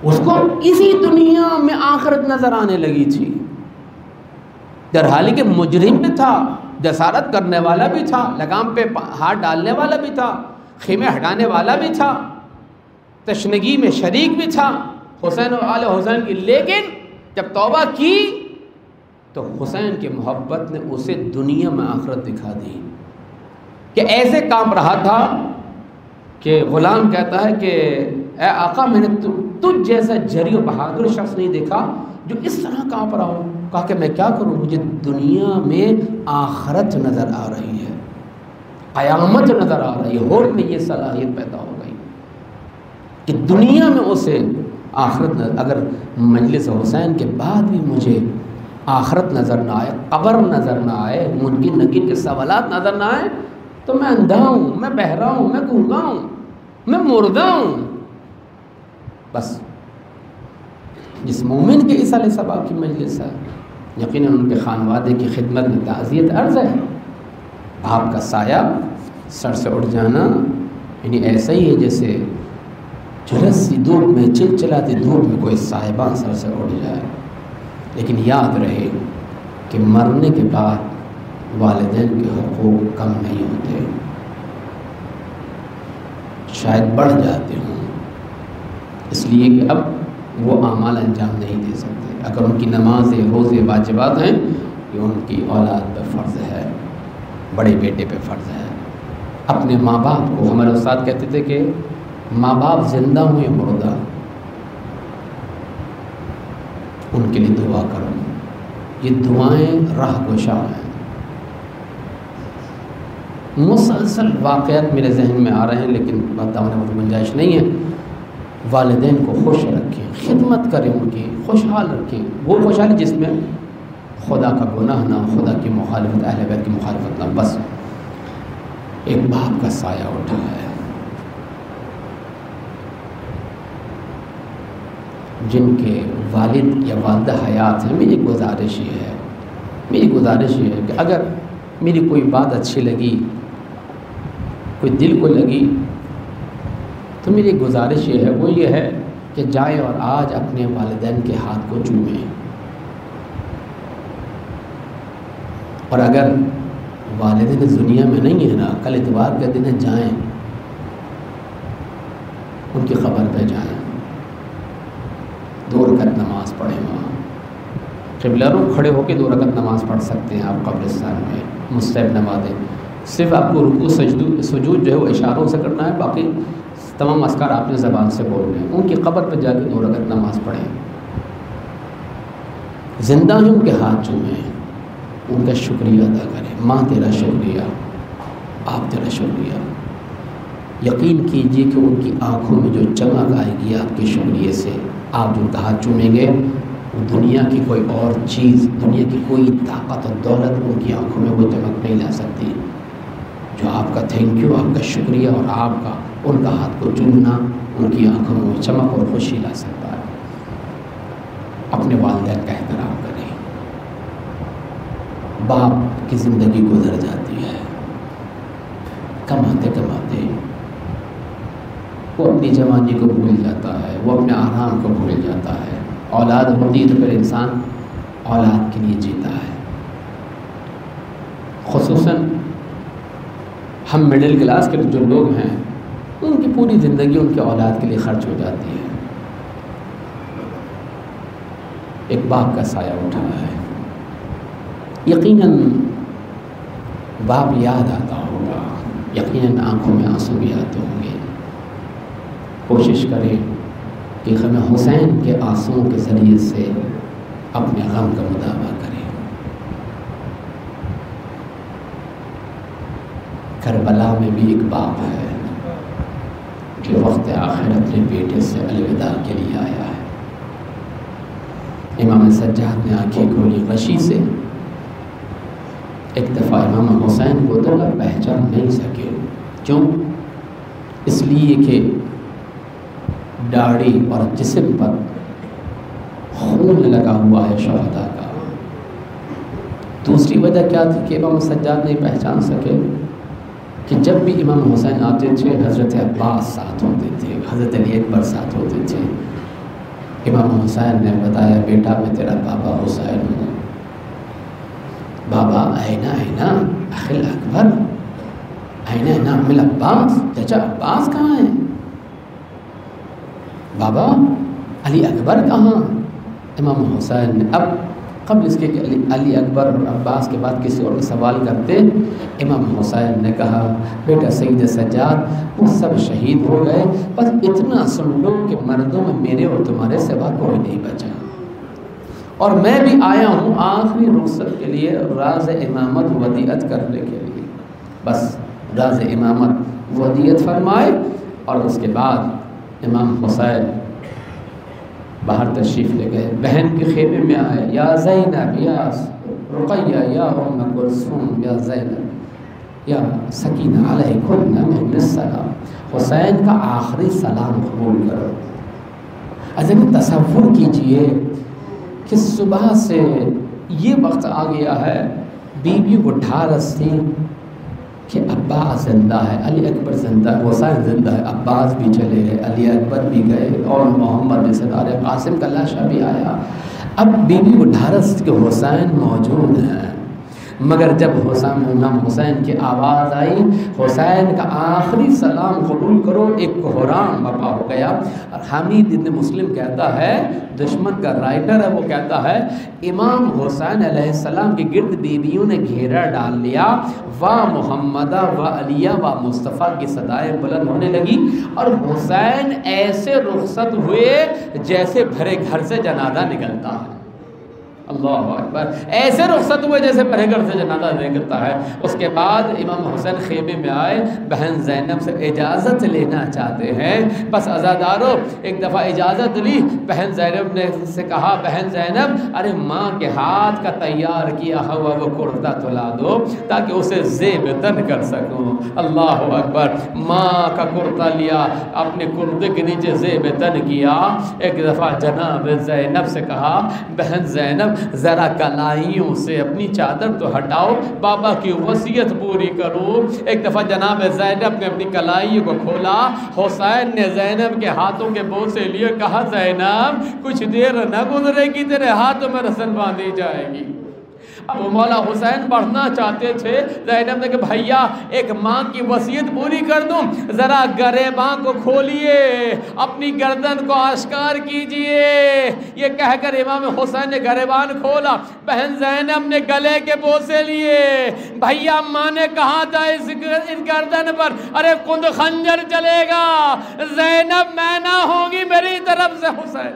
[SPEAKER 1] اس کو اسی دنیا میں آخرت نظر آنے لگی تھی، در حالی کہ مجرم بھی تھا، جسارت کرنے والا بھی تھا، لگام پہ ہاتھ ڈالنے والا بھی تھا، خیمے ہٹانے والا بھی تھا، تشنگی میں شریک بھی تھا حسین اور آل حسین کی، لیکن جب توبہ کی تو حسین کی محبت نے اسے دنیا میں آخرت دکھا دی کہ ایسے کام رہا تھا کہ غلام کہتا ہے کہ اے آقا میں نے تجھ جیسا جری و بہادر شخص نہیں دیکھا جو اس طرح کانپ رہا ہو. کہا کہ میں کیا کروں، مجھے دنیا میں آخرت نظر آ رہی ہے، قیامت نظر آ رہی ہے. ہوش میں یہ صلاحیت پیدا ہو گئی کہ دنیا میں اسے آخرت نظر، اگر مجلس حسین کے بعد بھی مجھے آخرت نظر نہ آئے، قبر نظر نہ آئے، منکر نکیر کے سوالات نظر نہ آئے تو میں اندھا ہوں، میں بہرا ہوں، میں گونگا ہوں، میں مردہ ہوں. بس جس مومن کے اصال ثواب کی مجلس ہے، یقیناً ان کے خانوادے کی خدمت میں تعزیت عرض ہے. آپ کا سایہ سر سے اٹھ جانا یعنی ایسا ہی ہے جیسے جھلس سی دھوپ میں، چل چلاتی دھوپ میں کوئی صاحبان سر سے اٹھ جائے. لیکن یاد رہے کہ مرنے کے بعد والدین کے حقوق کم نہیں ہوتے، شاید بڑھ جاتے ہوں، اس لیے کہ اب وہ اعمال انجام نہیں دے سکتے. اگر ان کی نمازیں، روزے واجبات ہیں، یہ ان کی اولاد پہ فرض ہے، بڑے بیٹے پہ فرض ہے. اپنے ماں باپ کو، ہمارے استاد کہتے تھے کہ ماں باپ زندہ ہوں یا مردہ، ان کے لیے دعا کرو. یہ دعائیں راہ گشا ہیں. مسلسل واقعات میرے ذہن میں آ رہے ہیں لیکن بتانے میں گنجائش نہیں ہے. والدین کو خوش رکھیں، خدمت کریں، ان کی خوشحال رکھیں. وہ خوشحالی جس میں خدا کا گناہ نہ، خدا کی مخالفت، اہل بیت کی مخالفت نہ. بس ایک باپ کا سایہ اٹھا ہے. جن کے والد یا والدہ حیات ہیں، میری گزارش یہ ہے میری گزارش یہ ہے کہ اگر میری کوئی بات اچھی لگی، کوئی دل کو لگی، تو میری گزارش یہ ہے وہ یہ ہے کہ جائے اور آج اپنے والدین کے ہاتھ کو چومیں. اور اگر والدین دنیا میں نہیں ہے نا، کل اتوار کے دن جائیں، ان کی خبر پہ جائیں، دو رکعت نماز پڑھیں. وہاں قبلہ رخ کھڑے ہو کے دو رکعت نماز پڑھ سکتے ہیں آپ قبرستان میں، مستحب نمازیں. صرف آپ کو رکوع سجدو سجود جو ہے وہ اشاروں سے کرنا ہے، باقی تمام اذکار آپ نے زبان سے بولنے ہیں. ان کی قبر پہ جا کے دو رکعت نماز پڑھیں. زندہ ہیں، ان کے ہاتھ چومیں، ان کا شکریہ ادا کریں. ماں تیرا شکریہ، آپ تیرا شکریہ. یقین کیجئے کہ ان کی آنکھوں میں جو چمک آئے گی آپ کے شکریہ سے، آپ جو ان کا ہاتھ چومیں گے، دنیا کی کوئی اور چیز، دنیا کی کوئی طاقت اور دولت ان کی آنکھوں میں وہ چمک نہیں لا سکتی. جو آپ کا تھینک یو، آپ کا شکریہ اور آپ کا ان کا ہاتھ کو چومنا ان کی آنکھوں میں چمک اور خوشی لا سکتا ہے. اپنے والدین کا احترام کریں. باپ کی زندگی گزر جاتی ہے، کماتے کماتے وہ اپنی جوانی کو بھول جاتا ہے، وہ اپنے آرام کو بھول جاتا ہے. اولاد ہوتی تو پھر انسان اولاد کے لیے جیتا ہے. خصوصاً ہم مڈل کلاس کے جو لوگ ہیں، ان کی پوری زندگی ان کے اولاد کے لیے خرچ ہو جاتی ہے. ایک باپ کا سایہ اٹھا ہے. یقیناً باپ یاد آتا ہوگا، یقیناً آنکھوں میں آنسو بھی آتے ہوں گے. کوشش کریں کہ غم حسین کے آنسوؤں کے ذریعے سے اپنے غم کا مداوع کریں. کربلا میں بھی ایک باپ ہے کہ وقت آخر اپنے بیٹے سے الوداع کے لیے آیا ہے. امام سجاد نے آنکھیں کھولی غشی سے. ایک دفعہ امام حسین کو تو پہچان نہیں سکے. کیوں؟ اس لیے کہ داڑھی اور جسم پر خون لگا ہوا ہے شہداء کا. دوسری وجہ کیا تھی کہ امام سجاد نہیں پہچان سکے کہ جب بھی امام حسین آتے تھے، حضرت عباس ساتھ ہوتے تھے، حضرت علی اکبر ساتھ ہوتے تھے، امام حسین نے بتایا بیٹا میں تیرا بابا حسین ہوں۔ بابا اینا اینا اخی اکبر، اینا اینا عم العباس، چچا عباس کہاں ہیں؟ بابا علی اکبر کہاں؟ امام حسین نے اب قبل اس کے کہ علی اکبر اور عباس کے بعد کسی اور سوال کرتے، امام حسین نے کہا بیٹا سید سجاد وہ سب شہید ہو گئے، بس اتنا سن لو کہ مردوں میں میرے اور تمہارے سوا کوئی نہیں بچا، اور میں بھی آیا ہوں آخری رخصت کے لیے راز امامت ودیعت کرنے کے لیے، بس راز امامت ودیعت فرمائے۔ اور اس کے بعد امام حسین باہر تشریف لے گئے، بہن کے خیمے میں آئے، یا زینب یا رقیہ یا ام کلثوم یا زینب یا سکینہ علیکن من السلام، حسین کا آخری سلام قبول کرو۔ عزیز تصور کیجئے کہ صبح سے یہ وقت آ گیا ہے، بیوی کو ڈھارس تھی کہ عباس زندہ ہے، علی اکبر زندہ ہے، حسین زندہ ہے، عباس بھی چلے گئے، علی اکبر بھی گئے، اور محمد رضا قاسم کا لاشا بھی آیا۔ اب بیوی کو ڈھارس کہ حسین موجود ہیں، مگر جب حسین امام حسین کی آواز آئی حسین کا آخری سلام قبول کرو، ایک کوہرام برپا ہو گیا۔ اور حمید ابن مسلم کہتا ہے، دشمن کا رائٹر ہے، وہ کہتا ہے امام حسین علیہ السلام کے گرد بیویوں نے گھیرا ڈال لیا، واہ محمدہ و علیہ و مصطفیٰ کی صدائیں بلند ہونے لگی، اور حسین ایسے رخصت ہوئے جیسے بھرے گھر سے جنازہ نکلتا ہے۔ اللہ اکبر، ایسے رخصت ہوئے جیسے بھرے گھر سے جنازہ نکلتا ہے۔ اس کے بعد امام حسین خیمے میں آئے، بہن زینب سے اجازت لینا چاہتے ہیں، بس عزادارو ایک دفعہ اجازت لی، بہن زینب نے سے کہا بہن زینب ارے ماں کے ہاتھ کا تیار کیا ہوا وہ کرتا تلا دو تاکہ اسے زیب تن کر سکوں۔ اللہ اکبر، ماں کا کرتا لیا، اپنے کرتے کے نیچے زیب تن کیا۔ ایک دفعہ جناب زینب سے کہا بہن زینب ذرا کلائیوں سے اپنی چادر تو ہٹاؤ، بابا کی وصیت پوری کرو۔ ایک دفعہ جناب زینب نے اپنی کلائیوں کو کھولا، حسین نے زینب کے ہاتھوں کے بوسے لیے، کہا زینب کچھ دیر نہ گزرے گی تیرے ہاتھوں میں رسن باندھی جائے گی۔ اب مولا حسین پڑھنا چاہتے تھے، زینب نے کہا بھیا ایک ماں کی وصیت پوری کر دوں، ذرا گریباں کو کھولیے، اپنی گردن کو آشکار کیجئے۔ یہ کہہ کر امام حسین نے گریبان کھولا، بہن زینب نے گلے کے بوسے لیے۔ بھیا ماں نے کہا تھا اس گردن پر ارے کند خنجر چلے گا، زینب میں نہ ہوگی میری طرف سے حسین۔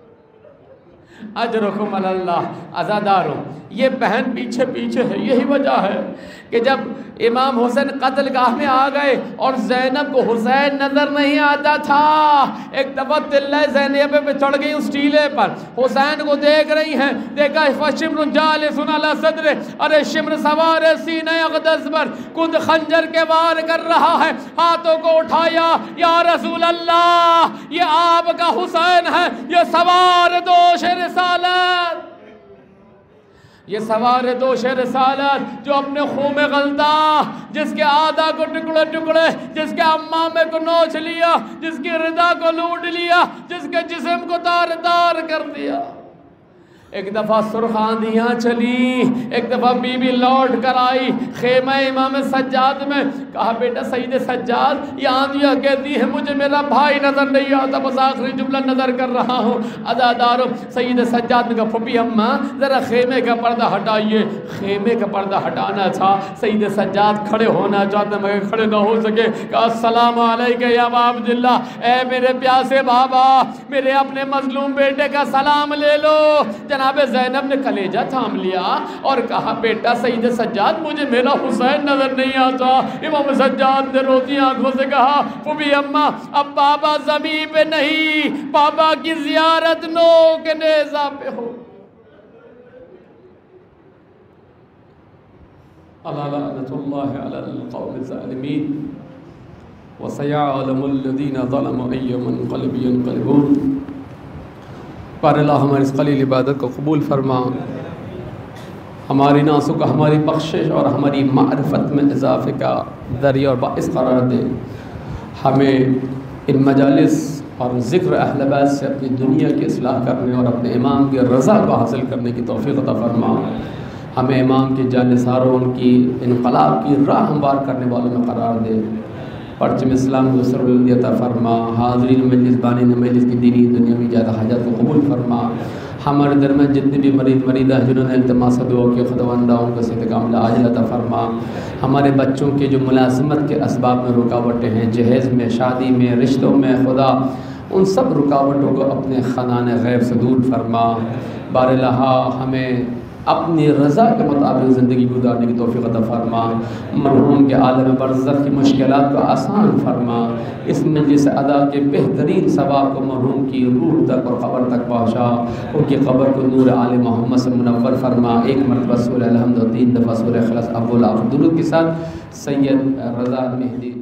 [SPEAKER 1] اجرکم اللہ، عزادارو یہ بہن پیچھے پیچھے ہے، یہی وجہ ہے کہ جب امام حسین قتل گاہ میں آ گئے اور زینب کو حسین نظر نہیں آتا تھا، ایک دفعہ تلہ زینب پہ چڑھ گئی اس ٹیلے پر، حسین کو دیکھ رہی ہیں، دیکھا فشمر جالس علی صدر، ارے شمر سوار سینہ اقدس پر کند خنجر کے وار کر رہا ہے، ہاتھوں کو اٹھایا، یا رسول اللہ یہ آپ کا حسین ہے، یہ سوار دوش رسالت، یہ سوار دوش رسالت جو اپنے خون میں غلطا، جس کے آدھا کو ٹکڑے ٹکڑے، جس کے امامے کو نوچ لیا، جس کی ردا کو لوٹ لیا، جس کے جسم کو تار تار کر دیا۔ ایک دفعہ سرخ آندھیاں چلی، ایک دفعہ بی بی لوٹ کر آئی خیمہ امام سجاد میں، کہا بیٹا سید سجاد یہ آندھیاں کہتی ہیں مجھے میرا بھائی نظر نہیں آتا، بس آخری جملہ نظر کر رہا ہوں۔ عزادارو سید سجاد نے کہا پھوپھی اماں ذرا خیمے کا پردہ ہٹائیے۔ خیمے کا پردہ ہٹانا تھا، سید سجاد کھڑے ہونا چاہتے مگر کھڑے نہ ہو سکے، کہا السلام علیکہ یا ابا عبداللہ، اے میرے پیاسے بابا میرے اپنے مظلوم بیٹے کا سلام لے لو۔ جناب زینب نے کلیجہ تھام لیا اور کہا بیٹا سید سجاد مجھے میرا حسین نظر نہیں آتا۔ امام سجاد نے روتی آنکھوں سے کہا پھوپھی اماں اب بابا زمین پہ نہیں، بابا کی زیارت نو کے نیزہ پہ ہو۔ الا لعنت اللہ علی القوم الظالمین وسيعلم الذين ظلموا أي منقلب ينقلبون۔ پر اللہ ہماری اس قلیل عبادت کو قبول فرما، ہماری ناسوں کا ہماری بخشش اور ہماری معرفت میں اضافے کا ذریعہ اور باعث قرار دے، ہمیں ان مجالس اور ذکر اہل بیت سے اپنی دنیا کی اصلاح کرنے اور اپنے امام کی رضا کو حاصل کرنے کی توفیق عطا فرما۔ ہمیں امام کے جانثاروں ان کی انقلاب کی راہ ہموار کرنے والوں میں قرار دے۔ پرچم اسلام کو سر بلندی عطا فرما۔ حاضرین مجلس بانی نے مجلس کی دینی دنیاوی جائیداد حاجات کو قبول فرما۔ ہمارے درمیان جتنے بھی مریض مریضہ جنہوں نے التماس دعا کے خداوندہ ان کو صحت کاملہ عاجل عطا فرما۔ ہمارے بچوں کے جو ملازمت کے اسباب میں رکاوٹیں ہیں، جہیز میں، شادی میں، رشتوں میں، خدا ان سب رکاوٹوں کو اپنے خزان غیب سے دور فرما۔ بار الہا ہمیں اپنی رضا کے مطابق زندگی گزارنے کی توفیق عطا فرما۔ مرحوم کے عالم برزخ کی مشکلات کو آسان فرما۔ اس مجلس ادا کے بہترین ثواب کو مرحوم کی روح تک اور قبر تک پہنچا۔ ان کی قبر کو نور آل محمد سے منور فرما۔ ایک مرتبہ سورہ الحمد و تین دفعہ سورہ اخلاص اول آخر درود کے ساتھ سید رضا مہدی